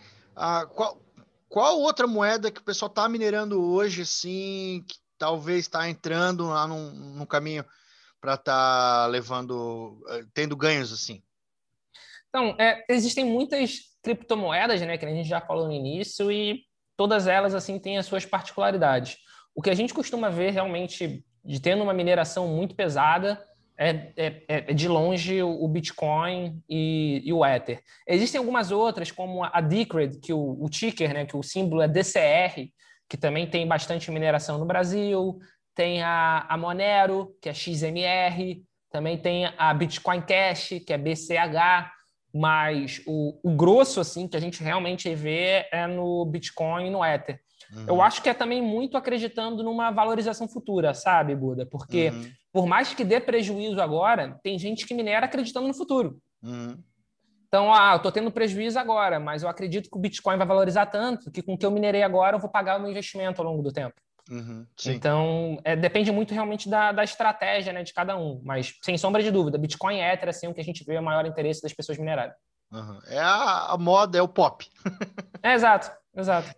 Qual outra moeda que o pessoal está minerando hoje, assim, que talvez está entrando lá num caminho para estar levando, tendo ganhos, assim? Então, existem muitas criptomoedas, né, que a gente já falou no início, e todas elas, assim, têm as suas particularidades. O que a gente costuma ver realmente de tendo uma mineração muito pesada é de longe o Bitcoin e o Ether. Existem algumas outras, como a Decred, que o ticker, né, que o símbolo é DCR, que também tem bastante mineração no Brasil. Tem a Monero, que é XMR. Também tem a Bitcoin Cash, que é BCH. Mas o grosso, assim, que a gente realmente vê é no Bitcoin e no Ether. Eu acho que é também muito acreditando numa valorização futura, sabe, Buda? Porque por mais que dê prejuízo agora, tem gente que minera acreditando no futuro. Então, eu estou tendo prejuízo agora, mas eu acredito que o Bitcoin vai valorizar tanto que com o que eu minerei agora eu vou pagar o meu investimento ao longo do tempo. Então, depende muito realmente da estratégia, né, de cada um. Mas, sem sombra de dúvida, Bitcoin e Ether, assim, o que a gente vê é o maior interesse das pessoas minerarem. É a moda, é o pop. Exato, exato.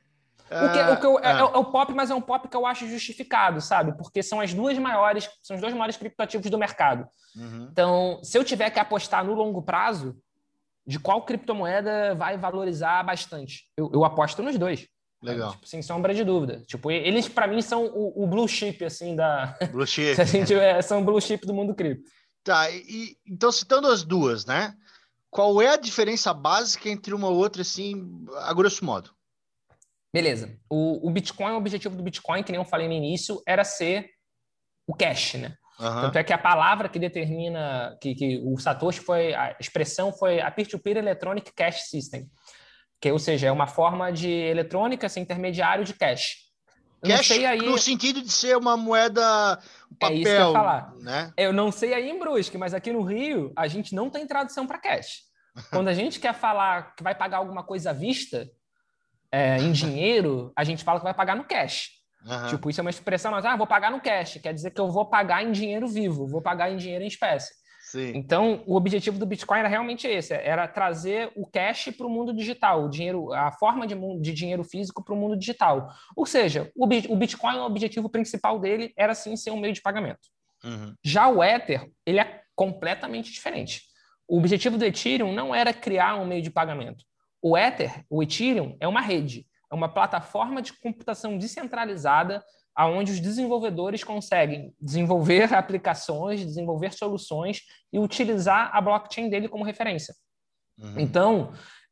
É o pop, mas é um pop que eu acho justificado, sabe? Porque são os dois maiores criptoativos do mercado. Então, se eu tiver que apostar no longo prazo, de qual criptomoeda vai valorizar bastante? Eu aposto nos dois. Legal. Tipo, sem sombra de dúvida. Tipo, eles, para mim, são o blue chip, assim, da... Blue chip. Se a gente são o blue chip do mundo cripto. Tá, então citando as duas, né? Qual é a diferença básica entre uma ou outra, assim, a grosso modo? Beleza. O Bitcoin, o objetivo do Bitcoin, que nem eu falei no início, era ser o cash, né? Tanto é que a palavra que determina que o Satoshi a expressão foi a Peer-to-Peer Electronic Cash System, que, ou seja, é uma forma de eletrônica, assim, intermediário de cash. Eu cash não sei aí, no sentido de ser uma moeda, um papel, isso que eu ia falar. Né? Eu não sei aí em Brusque, mas aqui no Rio a gente não tem tradução para cash. Quando a gente quer falar que vai pagar alguma coisa à vista, em dinheiro, a gente fala que vai pagar no cash. Tipo, isso é uma expressão, vou pagar no cash, quer dizer que eu vou pagar em dinheiro vivo, vou pagar em dinheiro em espécie. Sim. Então, o objetivo do Bitcoin era realmente esse, era trazer o cash para o mundo digital, o dinheiro, a forma de dinheiro físico para o mundo digital. Ou seja, o Bitcoin, o objetivo principal dele era sim ser um meio de pagamento. Já o Ether, ele é completamente diferente. O objetivo do Ethereum não era criar um meio de pagamento. O Ether, o Ethereum, é uma rede, é uma plataforma de computação descentralizada onde os desenvolvedores conseguem desenvolver aplicações, desenvolver soluções e utilizar a blockchain dele como referência. Então,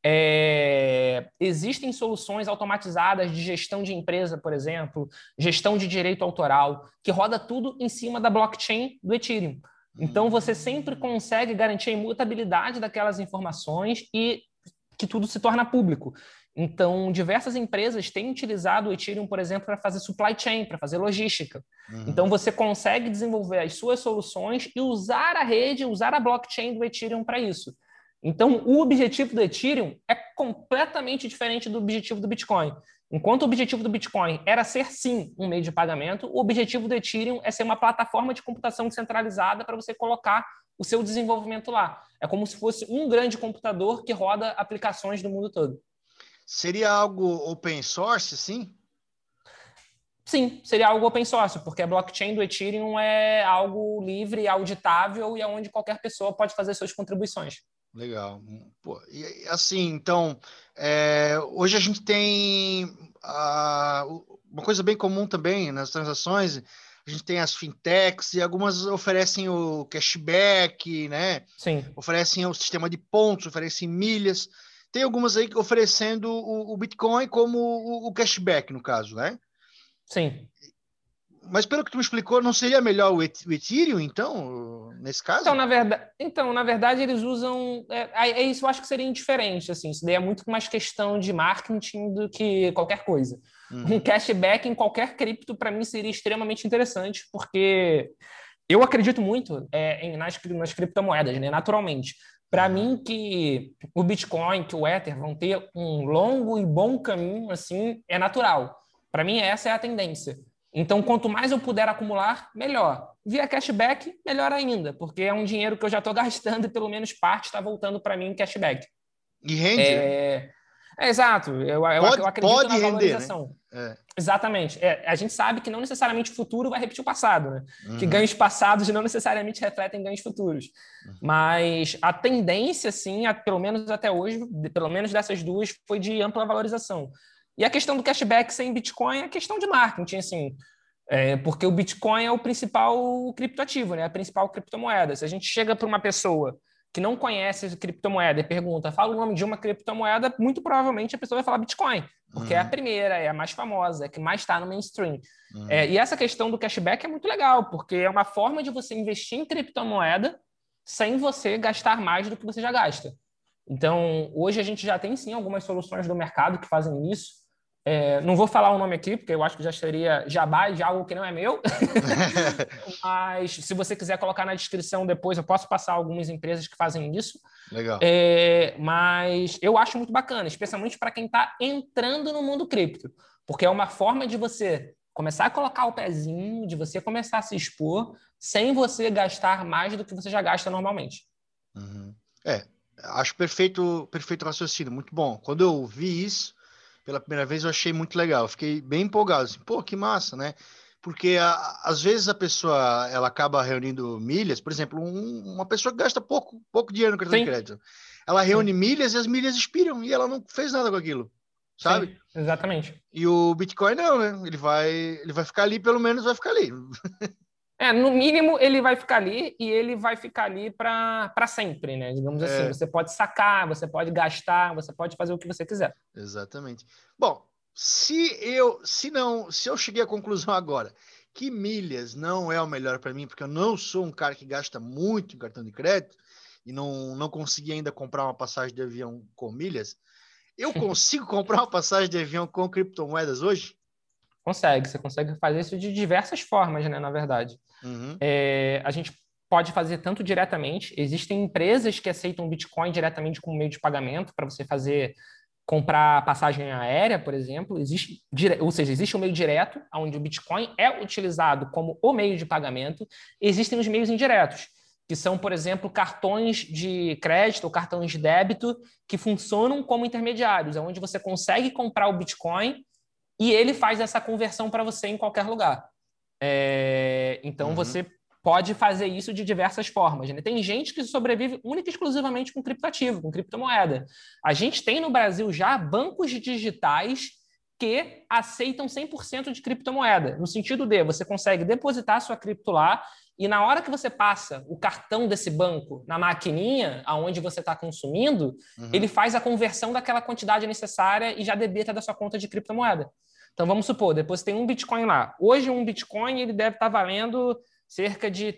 existem soluções automatizadas de gestão de empresa, por exemplo, gestão de direito autoral, que roda tudo em cima da blockchain do Ethereum. Então, você sempre consegue garantir a imutabilidade daquelas informações e que tudo se torna público. Então, diversas empresas têm utilizado o Ethereum, por exemplo, para fazer supply chain, para fazer logística. Então, você consegue desenvolver as suas soluções e usar a rede, usar a blockchain do Ethereum para isso. Então, o objetivo do Ethereum é completamente diferente do objetivo do Bitcoin. Enquanto o objetivo do Bitcoin era ser, sim, um meio de pagamento, o objetivo do Ethereum é ser uma plataforma de computação descentralizada para você colocar o seu desenvolvimento lá. É como se fosse um grande computador que roda aplicações do mundo todo. Seria algo open source, sim? Sim, seria algo open source, porque a blockchain do Ethereum é algo livre, auditável e é onde qualquer pessoa pode fazer suas contribuições. Legal. Pô, e assim, então, hoje a gente tem uma coisa bem comum também nas transações, a gente tem as fintechs e algumas oferecem o cashback, né? Sim. Oferecem o sistema de pontos, oferecem milhas. Tem algumas aí oferecendo o Bitcoin como o cashback, no caso, né? Sim. Mas pelo que tu me explicou, não seria melhor o Ethereum, então, nesse caso? Então, na verdade, eles usam... isso eu acho que seria indiferente, assim. Isso daí é muito mais questão de marketing do que qualquer coisa. Um cashback em qualquer cripto, para mim, seria extremamente interessante, porque eu acredito muito nas criptomoedas, né? Naturalmente. Para mim, que o Bitcoin, que o Ether vão ter um longo e bom caminho, assim, é natural. Para mim, essa é a tendência. Então, quanto mais eu puder acumular, melhor. Via cashback, melhor ainda, porque é um dinheiro que eu já estou gastando e pelo menos parte está voltando para mim em cashback. E rende, né? Exato. Eu acredito Pode na render, né? valorização. Exatamente. A gente sabe que não necessariamente o futuro vai repetir o passado, né? Que ganhos passados não necessariamente refletem ganhos futuros. Mas a tendência, sim, pelo menos até hoje, pelo menos dessas duas, foi de ampla valorização. E a questão do cashback sem Bitcoin é questão de marketing, assim. Porque o Bitcoin é o principal criptoativo, né? A principal criptomoeda. Se a gente chega para uma pessoa que não conhece a criptomoeda e pergunta, fala o nome de uma criptomoeda, muito provavelmente a pessoa vai falar Bitcoin, porque é a primeira, é a mais famosa, é a que mais está no mainstream. E essa questão do cashback é muito legal, porque é uma forma de você investir em criptomoeda sem você gastar mais do que você já gasta. Então, hoje a gente já tem, sim, algumas soluções do mercado que fazem isso. Não vou falar o nome aqui, porque eu acho que já seria jabá de algo que não é meu. Mas se você quiser colocar na descrição depois, eu posso passar algumas empresas que fazem isso. Legal. Mas eu acho muito bacana, especialmente para quem está entrando no mundo cripto, porque é uma forma de você começar a colocar o pezinho, de você começar a se expor, sem você gastar mais do que você já gasta normalmente. Acho perfeito raciocínio, muito bom. Quando eu vi isso pela primeira vez, eu achei muito legal, fiquei bem empolgado, assim, pô, que massa, né? Porque às vezes a pessoa ela acaba reunindo milhas, por exemplo, uma pessoa que gasta pouco dinheiro no cartão de crédito, ela reúne milhas e as milhas expiram e ela não fez nada com aquilo, sabe? Sim, exatamente. E o Bitcoin não, né? Ele vai ficar ali, pelo menos vai ficar ali. No mínimo, ele vai ficar ali e ele vai ficar ali para sempre, né? Digamos assim, você pode sacar, você pode gastar, você pode fazer o que você quiser. Exatamente. Bom, se eu cheguei à conclusão agora que milhas não é o melhor para mim, porque eu não sou um cara que gasta muito em cartão de crédito e não consegui ainda comprar uma passagem de avião com milhas, eu consigo comprar uma passagem de avião com criptomoedas hoje? Você consegue fazer isso de diversas formas, né, na verdade. A gente pode fazer tanto diretamente, existem empresas que aceitam Bitcoin diretamente como meio de pagamento para você comprar passagem aérea, por exemplo, ou seja, existe um meio direto, onde o Bitcoin é utilizado como o meio de pagamento, existem os meios indiretos, que são, por exemplo, cartões de crédito ou cartões de débito que funcionam como intermediários, onde você consegue comprar o Bitcoin e ele faz essa conversão para você em qualquer lugar. Então, você pode fazer isso de diversas formas, né? Tem gente que sobrevive única e exclusivamente com criptoativo, com criptomoeda. A gente tem no Brasil já bancos digitais que aceitam 100% de criptomoeda, no sentido de você consegue depositar sua cripto lá e na hora que você passa o cartão desse banco na maquininha aonde você está consumindo, ele faz a conversão daquela quantidade necessária e já debita da sua conta de criptomoeda. Então, vamos supor, depois tem um Bitcoin lá. Hoje, um Bitcoin ele deve estar valendo cerca de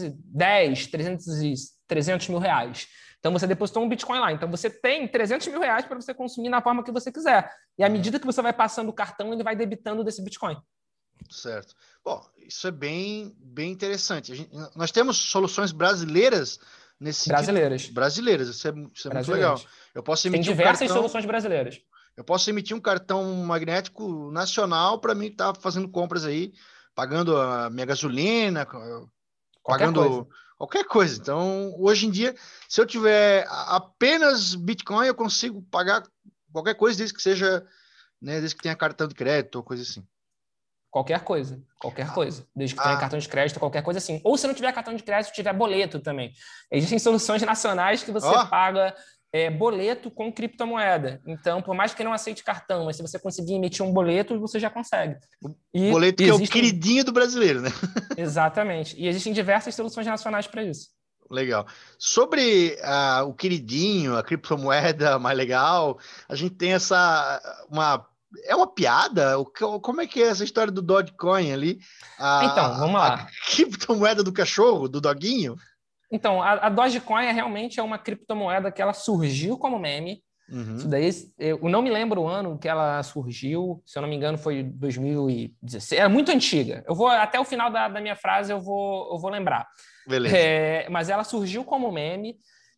300 mil reais. Então, você depositou um Bitcoin lá. Então, você tem 300 mil reais para você consumir na forma que você quiser. E à medida que você vai passando o cartão, ele vai debitando desse Bitcoin. Certo. Bom, isso é bem interessante. Nós temos soluções brasileiras nesse brasileiras. sentido. Brasileiras. Isso é muito legal. Eu posso emitir tem diversas soluções brasileiras. Eu posso emitir um cartão magnético nacional para mim estar fazendo compras aí, pagando a minha gasolina, pagando qualquer coisa. Então, hoje em dia, se eu tiver apenas Bitcoin, eu consigo pagar qualquer coisa, desde que seja, né, desde que tenha cartão de crédito ou coisa assim. Qualquer coisa. Desde que tenha cartão de crédito, qualquer coisa assim. Ou se não tiver cartão de crédito, tiver boleto também. Existem soluções nacionais que você paga boleto com criptomoeda. Então, por mais que não aceite cartão, mas se você conseguir emitir um boleto, você já consegue. Boleto que é o queridinho do brasileiro, né? Exatamente. E existem diversas soluções nacionais para isso. Legal. Sobre o queridinho, a criptomoeda mais legal, a gente tem é uma piada? Como é que é essa história do Dogecoin ali? Então, vamos lá. A criptomoeda do cachorro, do doguinho? Então, a Dogecoin realmente é uma criptomoeda que ela surgiu como meme. Isso daí, eu não me lembro o ano que ela surgiu, se eu não me engano foi 2016, é muito antiga. Eu vou até o final da minha frase eu vou lembrar. Beleza. Mas ela surgiu como meme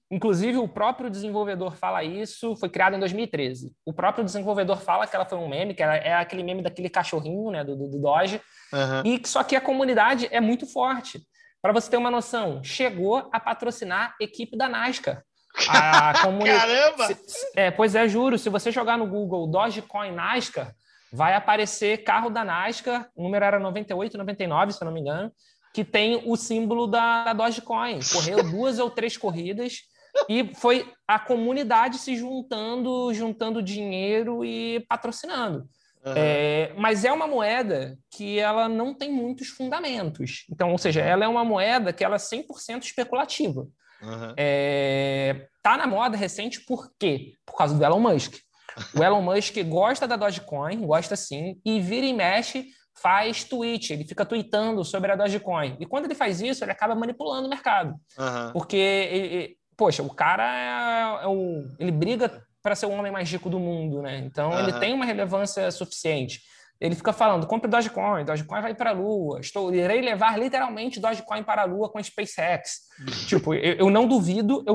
Inclusive, o próprio desenvolvedor fala isso, foi criado em 2013. O próprio desenvolvedor fala que ela foi um meme, que ela é aquele meme daquele cachorrinho, né, do Doge, e só que a comunidade é muito forte. Para você ter uma noção, chegou a patrocinar a equipe da NASCAR. Caramba! Pois é, juro, se você jogar no Google Dogecoin NASCAR, vai aparecer carro da NASCAR, o número era 98, 99, se eu não me engano, que tem o símbolo da Dogecoin. Correu 2 ou 3 corridas e foi a comunidade se juntando dinheiro e patrocinando. Mas é uma moeda que ela não tem muitos fundamentos. Então, ou seja, ela é uma moeda que ela é 100% especulativa. Tá na moda recente por quê? Por causa do Elon Musk. O Elon Musk gosta da Dogecoin, gosta sim, e vira e mexe, faz tweet, ele fica tweetando sobre a Dogecoin. E quando ele faz isso, ele acaba manipulando o mercado. Porque, poxa, o cara ele briga para ser o homem mais rico do mundo, né? Então, ele tem uma relevância suficiente. Ele fica falando, compre Dogecoin vai para a Lua, irei levar literalmente Dogecoin para a Lua com a SpaceX. Tipo, eu não duvido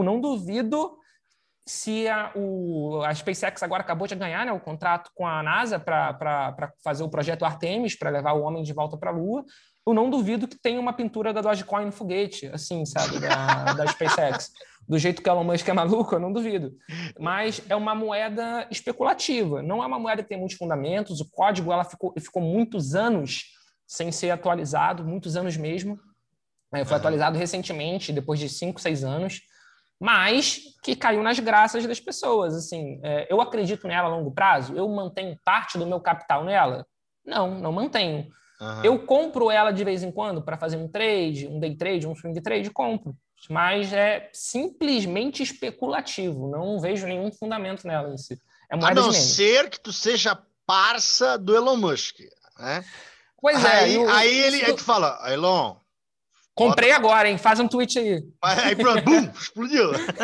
se a SpaceX agora acabou de ganhar, né, o contrato com a NASA para fazer o projeto Artemis, para levar o homem de volta para a Lua. Eu não duvido que tenha uma pintura da Dogecoin no foguete, assim, sabe, da SpaceX. Do jeito que Elon Musk é maluco, eu não duvido. Mas é uma moeda especulativa, não é uma moeda que tem muitos fundamentos. O código ela ficou muitos anos sem ser atualizado, muitos anos mesmo. Foi atualizado recentemente, depois de 5, 6 anos, mas que caiu nas graças das pessoas. Assim, eu acredito nela a longo prazo? Eu mantenho parte do meu capital nela? Não mantenho. Eu compro ela de vez em quando para fazer um trade, um day trade, um swing trade, compro. Mas é simplesmente especulativo. Não vejo nenhum fundamento nela em si. É moeda a não de meme. ser que tu seja parça do Elon Musk, né? Pois aí tu fala, Elon... Comprei agora, hein? Faz um tweet aí. Aí pronto, bum, explodiu.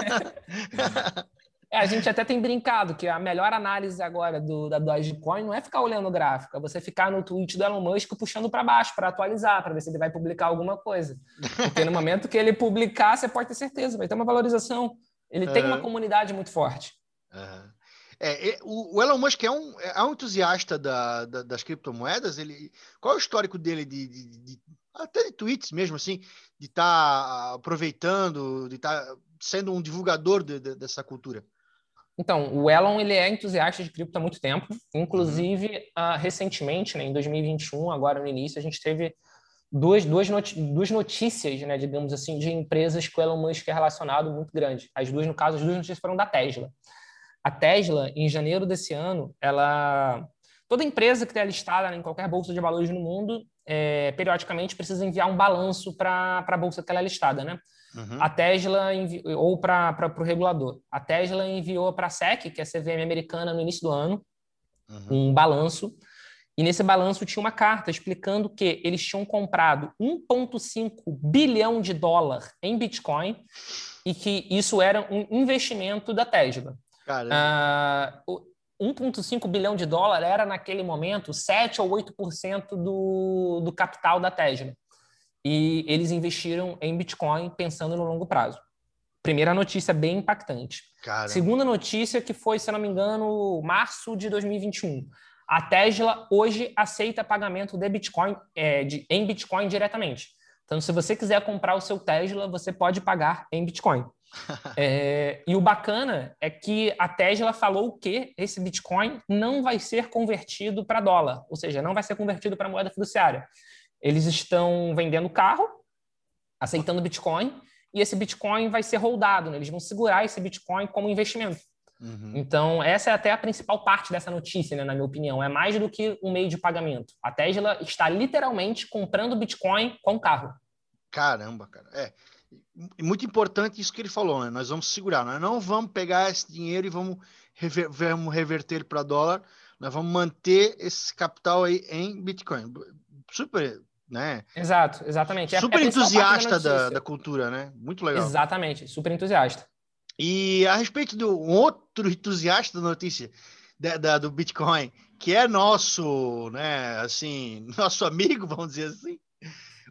A gente até tem brincado que a melhor análise agora da Dogecoin não é ficar olhando o gráfico, é você ficar no tweet do Elon Musk puxando para baixo, para atualizar, para ver se ele vai publicar alguma coisa. Porque no momento que ele publicar, você pode ter certeza, vai ter uma valorização. Ele tem uma comunidade muito forte. O Elon Musk é um entusiasta das criptomoedas. Qual é o histórico dele até de tweets mesmo, assim, de estar aproveitando, de estar sendo um divulgador dessa cultura? Então, o Elon ele é entusiasta de cripto há muito tempo. Inclusive, recentemente, né, em 2021, agora no início, a gente teve duas notícias, né, digamos assim, de empresas que o Elon Musk é relacionado muito grande. As duas notícias foram da Tesla. A Tesla, em janeiro desse ano, toda empresa que é listada em qualquer bolsa de valores no mundo, periodicamente precisa enviar um balanço para a bolsa que ela é listada, né? A Tesla ou para o regulador. A Tesla enviou para a SEC, que é a CVM americana, no início do ano, um balanço. E nesse balanço tinha uma carta explicando que eles tinham comprado 1,5 bilhão de dólar em Bitcoin e que isso era um investimento da Tesla. 1,5 bilhão de dólar era, naquele momento, 7 ou 8% do capital da Tesla. E eles investiram em Bitcoin pensando no longo prazo. Primeira notícia bem impactante. Caramba. Segunda notícia que foi, se não me engano, março de 2021. A Tesla hoje aceita pagamento de Bitcoin, em Bitcoin diretamente. Então, se você quiser comprar o seu Tesla, você pode pagar em Bitcoin. E o bacana é que a Tesla falou que esse Bitcoin não vai ser convertido para dólar, ou seja, não vai ser convertido para moeda fiduciária. Eles estão vendendo carro, aceitando Bitcoin, e esse Bitcoin vai ser holdado, né? Eles vão segurar esse Bitcoin como investimento. Então, essa é até a principal parte dessa notícia, né, na minha opinião. É mais do que um meio de pagamento. A Tesla está literalmente comprando Bitcoin com carro. Caramba, cara. É muito importante isso que ele falou, né? Nós vamos segurar, nós não vamos pegar esse dinheiro e vamos reverter para dólar, nós vamos manter esse capital aí em Bitcoin. Super, né? Exatamente. Super entusiasta da cultura, né? Muito legal. Exatamente, super entusiasta. E a respeito de um outro entusiasta da notícia do Bitcoin, que é nosso, né, assim, nosso amigo, vamos dizer assim,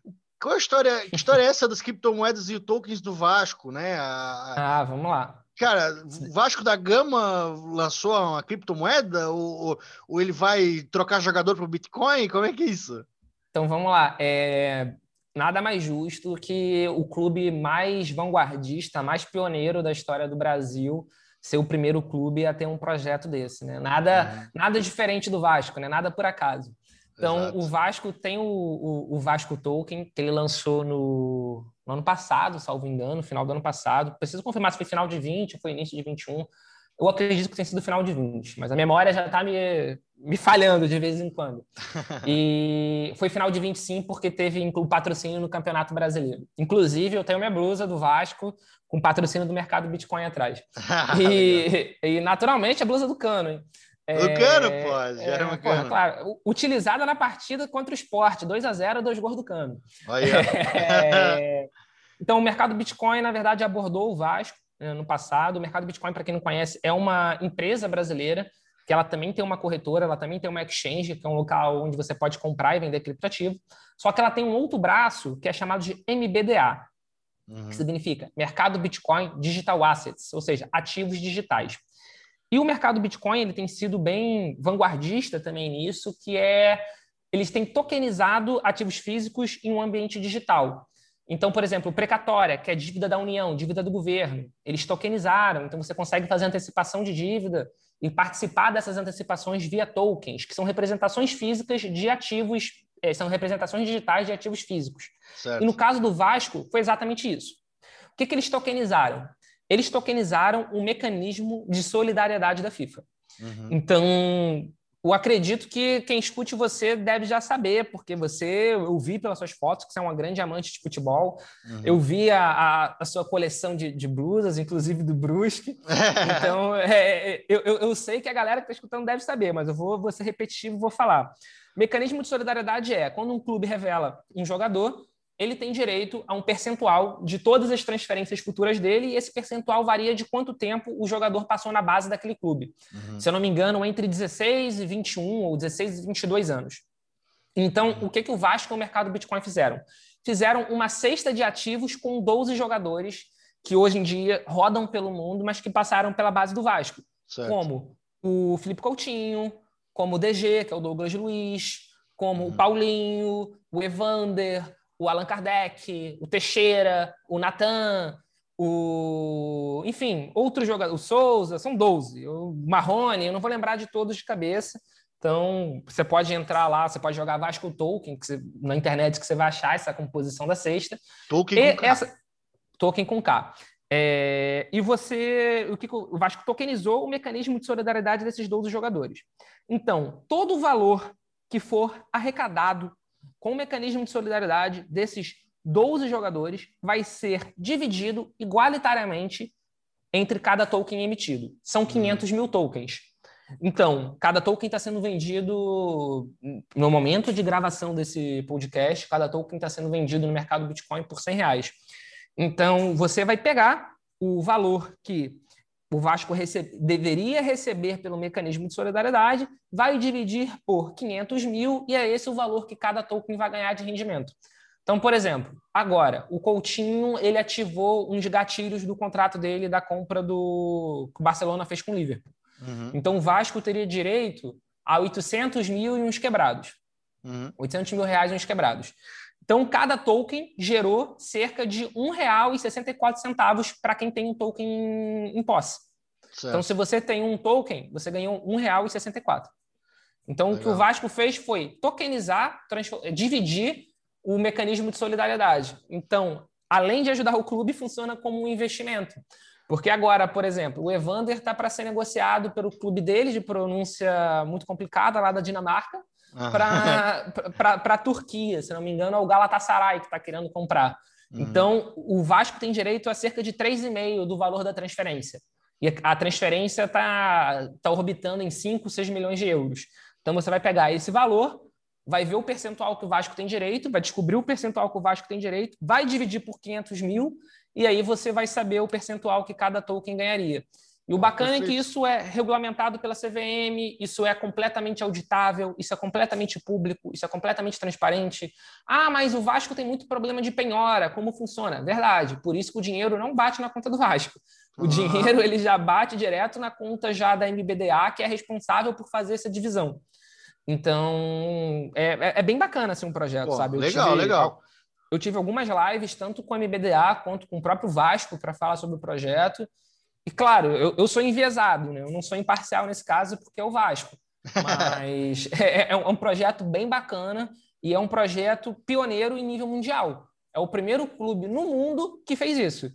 qual é a história? Que história é essa das criptomoedas e os tokens do Vasco, né? Vamos lá. Cara, o Vasco da Gama lançou uma criptomoeda ou ele vai trocar jogador pro Bitcoin? Como é que é isso? Então vamos lá. Nada mais justo que o clube mais vanguardista, mais pioneiro da história do Brasil ser o primeiro clube a ter um projeto desse, né? Nada diferente do Vasco, né? Nada por acaso. Então, Exato. o Vasco tem o Vasco Token, que ele lançou no ano passado, salvo engano, final do ano passado. Preciso confirmar se foi final de 20 ou foi início de 21. Eu acredito que tenha sido final de 20, mas a memória já está me falhando de vez em quando. E foi final de 20 sim, porque teve o patrocínio no Campeonato Brasileiro. Inclusive, eu tenho minha blusa do Vasco com patrocínio do mercado Bitcoin atrás. E naturalmente, a blusa do Cano, hein? Do Cano, pô, já era uma Cano. Claro, utilizada na partida contra o Sport, 2-0, 2 gols do Cano. Então, o mercado Bitcoin, na verdade, abordou o Vasco no passado. O mercado Bitcoin, para quem não conhece, é uma empresa brasileira que ela também tem uma corretora, ela também tem uma exchange, que é um local onde você pode comprar e vender criptoativo. Só que ela tem um outro braço que é chamado de MBDA, que significa Mercado Bitcoin Digital Assets, ou seja, ativos digitais. E o mercado Bitcoin ele tem sido bem vanguardista também nisso, que eles têm tokenizado ativos físicos em um ambiente digital. Então, por exemplo, precatória, que é dívida da União, dívida do governo, eles tokenizaram, então você consegue fazer antecipação de dívida e participar dessas antecipações via tokens, que são representações físicas de ativos, são representações digitais de ativos físicos. Certo. E no caso do Vasco, foi exatamente isso. O que eles tokenizaram? Eles tokenizaram o mecanismo de solidariedade da FIFA. Então, eu acredito que quem escute você deve já saber, porque eu vi pelas suas fotos que você é uma grande amante de futebol. Eu vi a sua coleção de blusas, inclusive do Brusque. Então, eu sei que a galera que está escutando deve saber, mas eu vou ser repetitivo e vou falar. Mecanismo de solidariedade quando um clube revela um jogador, ele tem direito a um percentual de todas as transferências futuras dele, e esse percentual varia de quanto tempo o jogador passou na base daquele clube. Se eu não me engano, entre 16 e 21 ou 16 e 22 anos. Então, o que o Vasco e o mercado Bitcoin fizeram? Fizeram uma cesta de ativos com 12 jogadores que hoje em dia rodam pelo mundo, mas que passaram pela base do Vasco. Certo. Como o Felipe Coutinho, como o DG, que é o Douglas Luiz, como o Paulinho, o Evander, o Allan Kardec, o Teixeira, o Natan, enfim, outros jogadores, o Souza, são 12. O Marrone, eu não vou lembrar de todos de cabeça. Então, você pode entrar lá, você pode jogar Vasco Token na internet, que você vai achar essa composição da cesta. Token com K. Token com K. O Vasco tokenizou o mecanismo de solidariedade desses 12 jogadores. Então, todo o valor que for arrecadado com o mecanismo de solidariedade desses 12 jogadores vai ser dividido igualitariamente entre cada token emitido. São 500 mil tokens. Então, cada token está sendo vendido, no momento de gravação desse podcast, cada token está sendo vendido no mercado Bitcoin por R$100. Então, você vai pegar o valor que o Vasco deveria receber pelo mecanismo de solidariedade, vai dividir por 500 mil, e é esse o valor que cada token vai ganhar de rendimento. Então, por exemplo, agora, o Coutinho ele ativou uns gatilhos do contrato dele da compra que o Barcelona fez com o Liverpool. Então, o Vasco teria direito a 800 mil e uns quebrados. 800 mil reais e uns quebrados. Então, cada token gerou cerca de R$1,64 para quem tem um token em posse. Certo. Então, se você tem um token, você ganhou R$1,64. Então, legal. O que o Vasco fez foi tokenizar, dividir o mecanismo de solidariedade. Então, além de ajudar o clube, funciona como um investimento. Porque agora, por exemplo, o Evander está para ser negociado pelo clube dele, de pronúncia muito complicada, lá da Dinamarca, para a Turquia, se não me engano, é o Galatasaray que está querendo comprar. Então, o Vasco tem direito a cerca de 3,5% do valor da transferência. E a transferência está orbitando em 5, 6 milhões de euros. Então, você vai pegar esse valor, vai ver o percentual que o Vasco tem direito, vai descobrir o percentual que o Vasco tem direito, vai dividir por 500 mil, e aí você vai saber o percentual que cada token ganharia. E o bacana é que isso é regulamentado pela CVM, isso é completamente auditável, isso é completamente público, isso é completamente transparente. Ah, mas o Vasco tem muito problema de penhora, como funciona? Verdade, por isso que o dinheiro não bate na conta do Vasco. O dinheiro ele já bate direto na conta já da MBDA, que é responsável por fazer essa divisão. Então, é bem bacana assim, um projeto, sabe? Legal. Eu tive algumas lives, tanto com a MBDA quanto com o próprio Vasco, para falar sobre o projeto. E, claro, eu sou enviesado, né? Eu não sou imparcial nesse caso, porque é o Vasco. Mas é um projeto bem bacana e é um projeto pioneiro em nível mundial. É o primeiro clube no mundo que fez isso.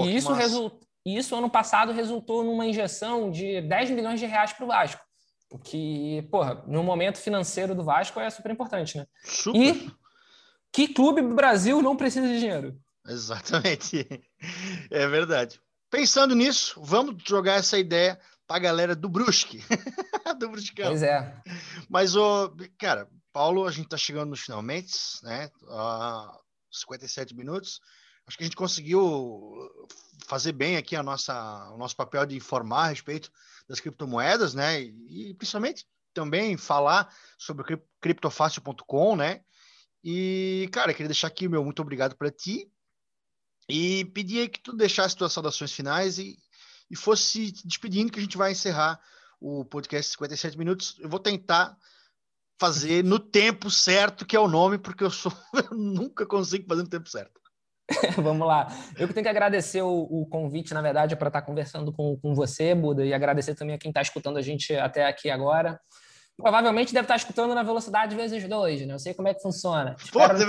E isso, ano passado, resultou numa injeção de 10 milhões de reais para o Vasco. O que, no momento financeiro do Vasco é super importante, né? Super. E que clube do Brasil não precisa de dinheiro? Exatamente. É verdade. Pensando nisso, vamos jogar essa ideia para a galera do Brusque. Do Bruscão. Pois é. Mas, cara, Paulo, a gente está chegando nos finalmente, né? 57 minutos. Acho que a gente conseguiu fazer bem aqui o nosso papel de informar a respeito das criptomoedas, né? E principalmente também falar sobre o criptofácil.com, né? E, cara, queria deixar aqui o meu muito obrigado para ti e pedir aí que tu deixasse tuas saudações finais e fosse despedindo, que a gente vai encerrar o podcast 57 minutos. Eu vou tentar fazer no tempo certo, que é o nome, porque eu nunca consigo fazer no tempo certo. Vamos lá. Eu que tenho que agradecer o convite, na verdade, para estar conversando com você, Buda, e agradecer também a quem está escutando a gente até aqui agora. Provavelmente deve estar escutando na velocidade vezes 2, né? Eu sei como é que funciona.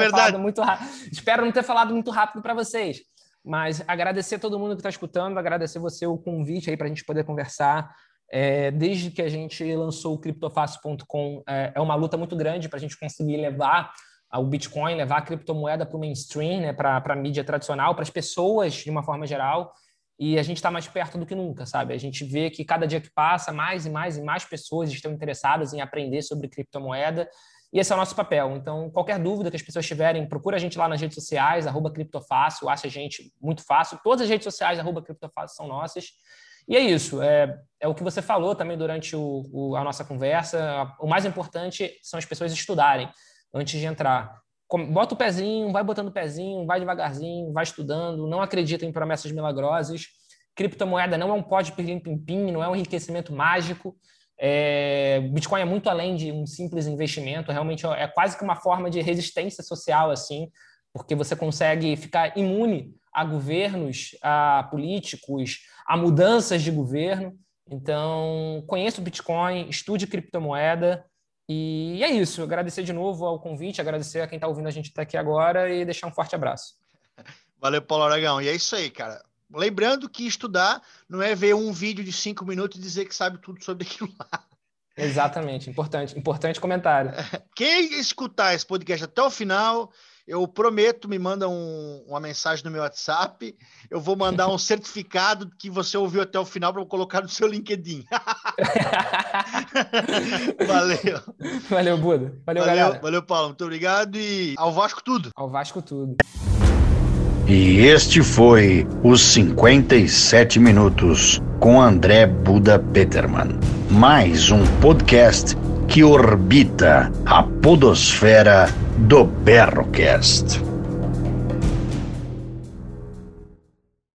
Espero não ter falado muito rápido para vocês. Mas agradecer a todo mundo que está escutando, agradecer você o convite aí para a gente poder conversar. Desde que a gente lançou o criptofácil.com, é uma luta muito grande para a gente conseguir levar o Bitcoin, levar a criptomoeda para o mainstream, né? Para a mídia tradicional, para as pessoas de uma forma geral. E a gente está mais perto do que nunca, sabe? A gente vê que cada dia que passa, mais e mais e mais pessoas estão interessadas em aprender sobre criptomoeda. E esse é o nosso papel. Então, qualquer dúvida que as pessoas tiverem, procura a gente lá nas redes sociais, @criptofácil, acha a gente muito fácil. Todas as redes sociais, @criptofácil, são nossas. E é isso. É o que você falou também durante a nossa conversa. O mais importante são as pessoas estudarem antes de entrar. Bota o pezinho, vai botando o pezinho, vai devagarzinho, vai estudando, não acredita em promessas milagrosas. Criptomoeda não é um pó de pirlim-pim-pim, não é um enriquecimento mágico. Bitcoin é muito além de um simples investimento, realmente é quase que uma forma de resistência social, assim, porque você consegue ficar imune a governos, a políticos, a mudanças de governo. Então, conheça o Bitcoin, estude criptomoeda. E é isso, agradecer de novo ao convite, agradecer a quem está ouvindo a gente até aqui agora e deixar um forte abraço. Valeu, Paulo Aragão. E é isso aí, cara. Lembrando que estudar não é ver um vídeo de 5 minutos e dizer que sabe tudo sobre aquilo lá. Exatamente, importante comentário. Quem escutar esse podcast até o final, eu prometo, me manda uma mensagem no meu WhatsApp, eu vou mandar um certificado que você ouviu até o final para eu colocar no seu LinkedIn. Valeu. Valeu, Buda. Valeu, galera. Valeu, Paulo. Muito obrigado e ao Vasco tudo. Ao Vasco tudo. E este foi os 57 minutos com André Buda Peterman. Mais um podcast que orbita a podosfera do Berrocast.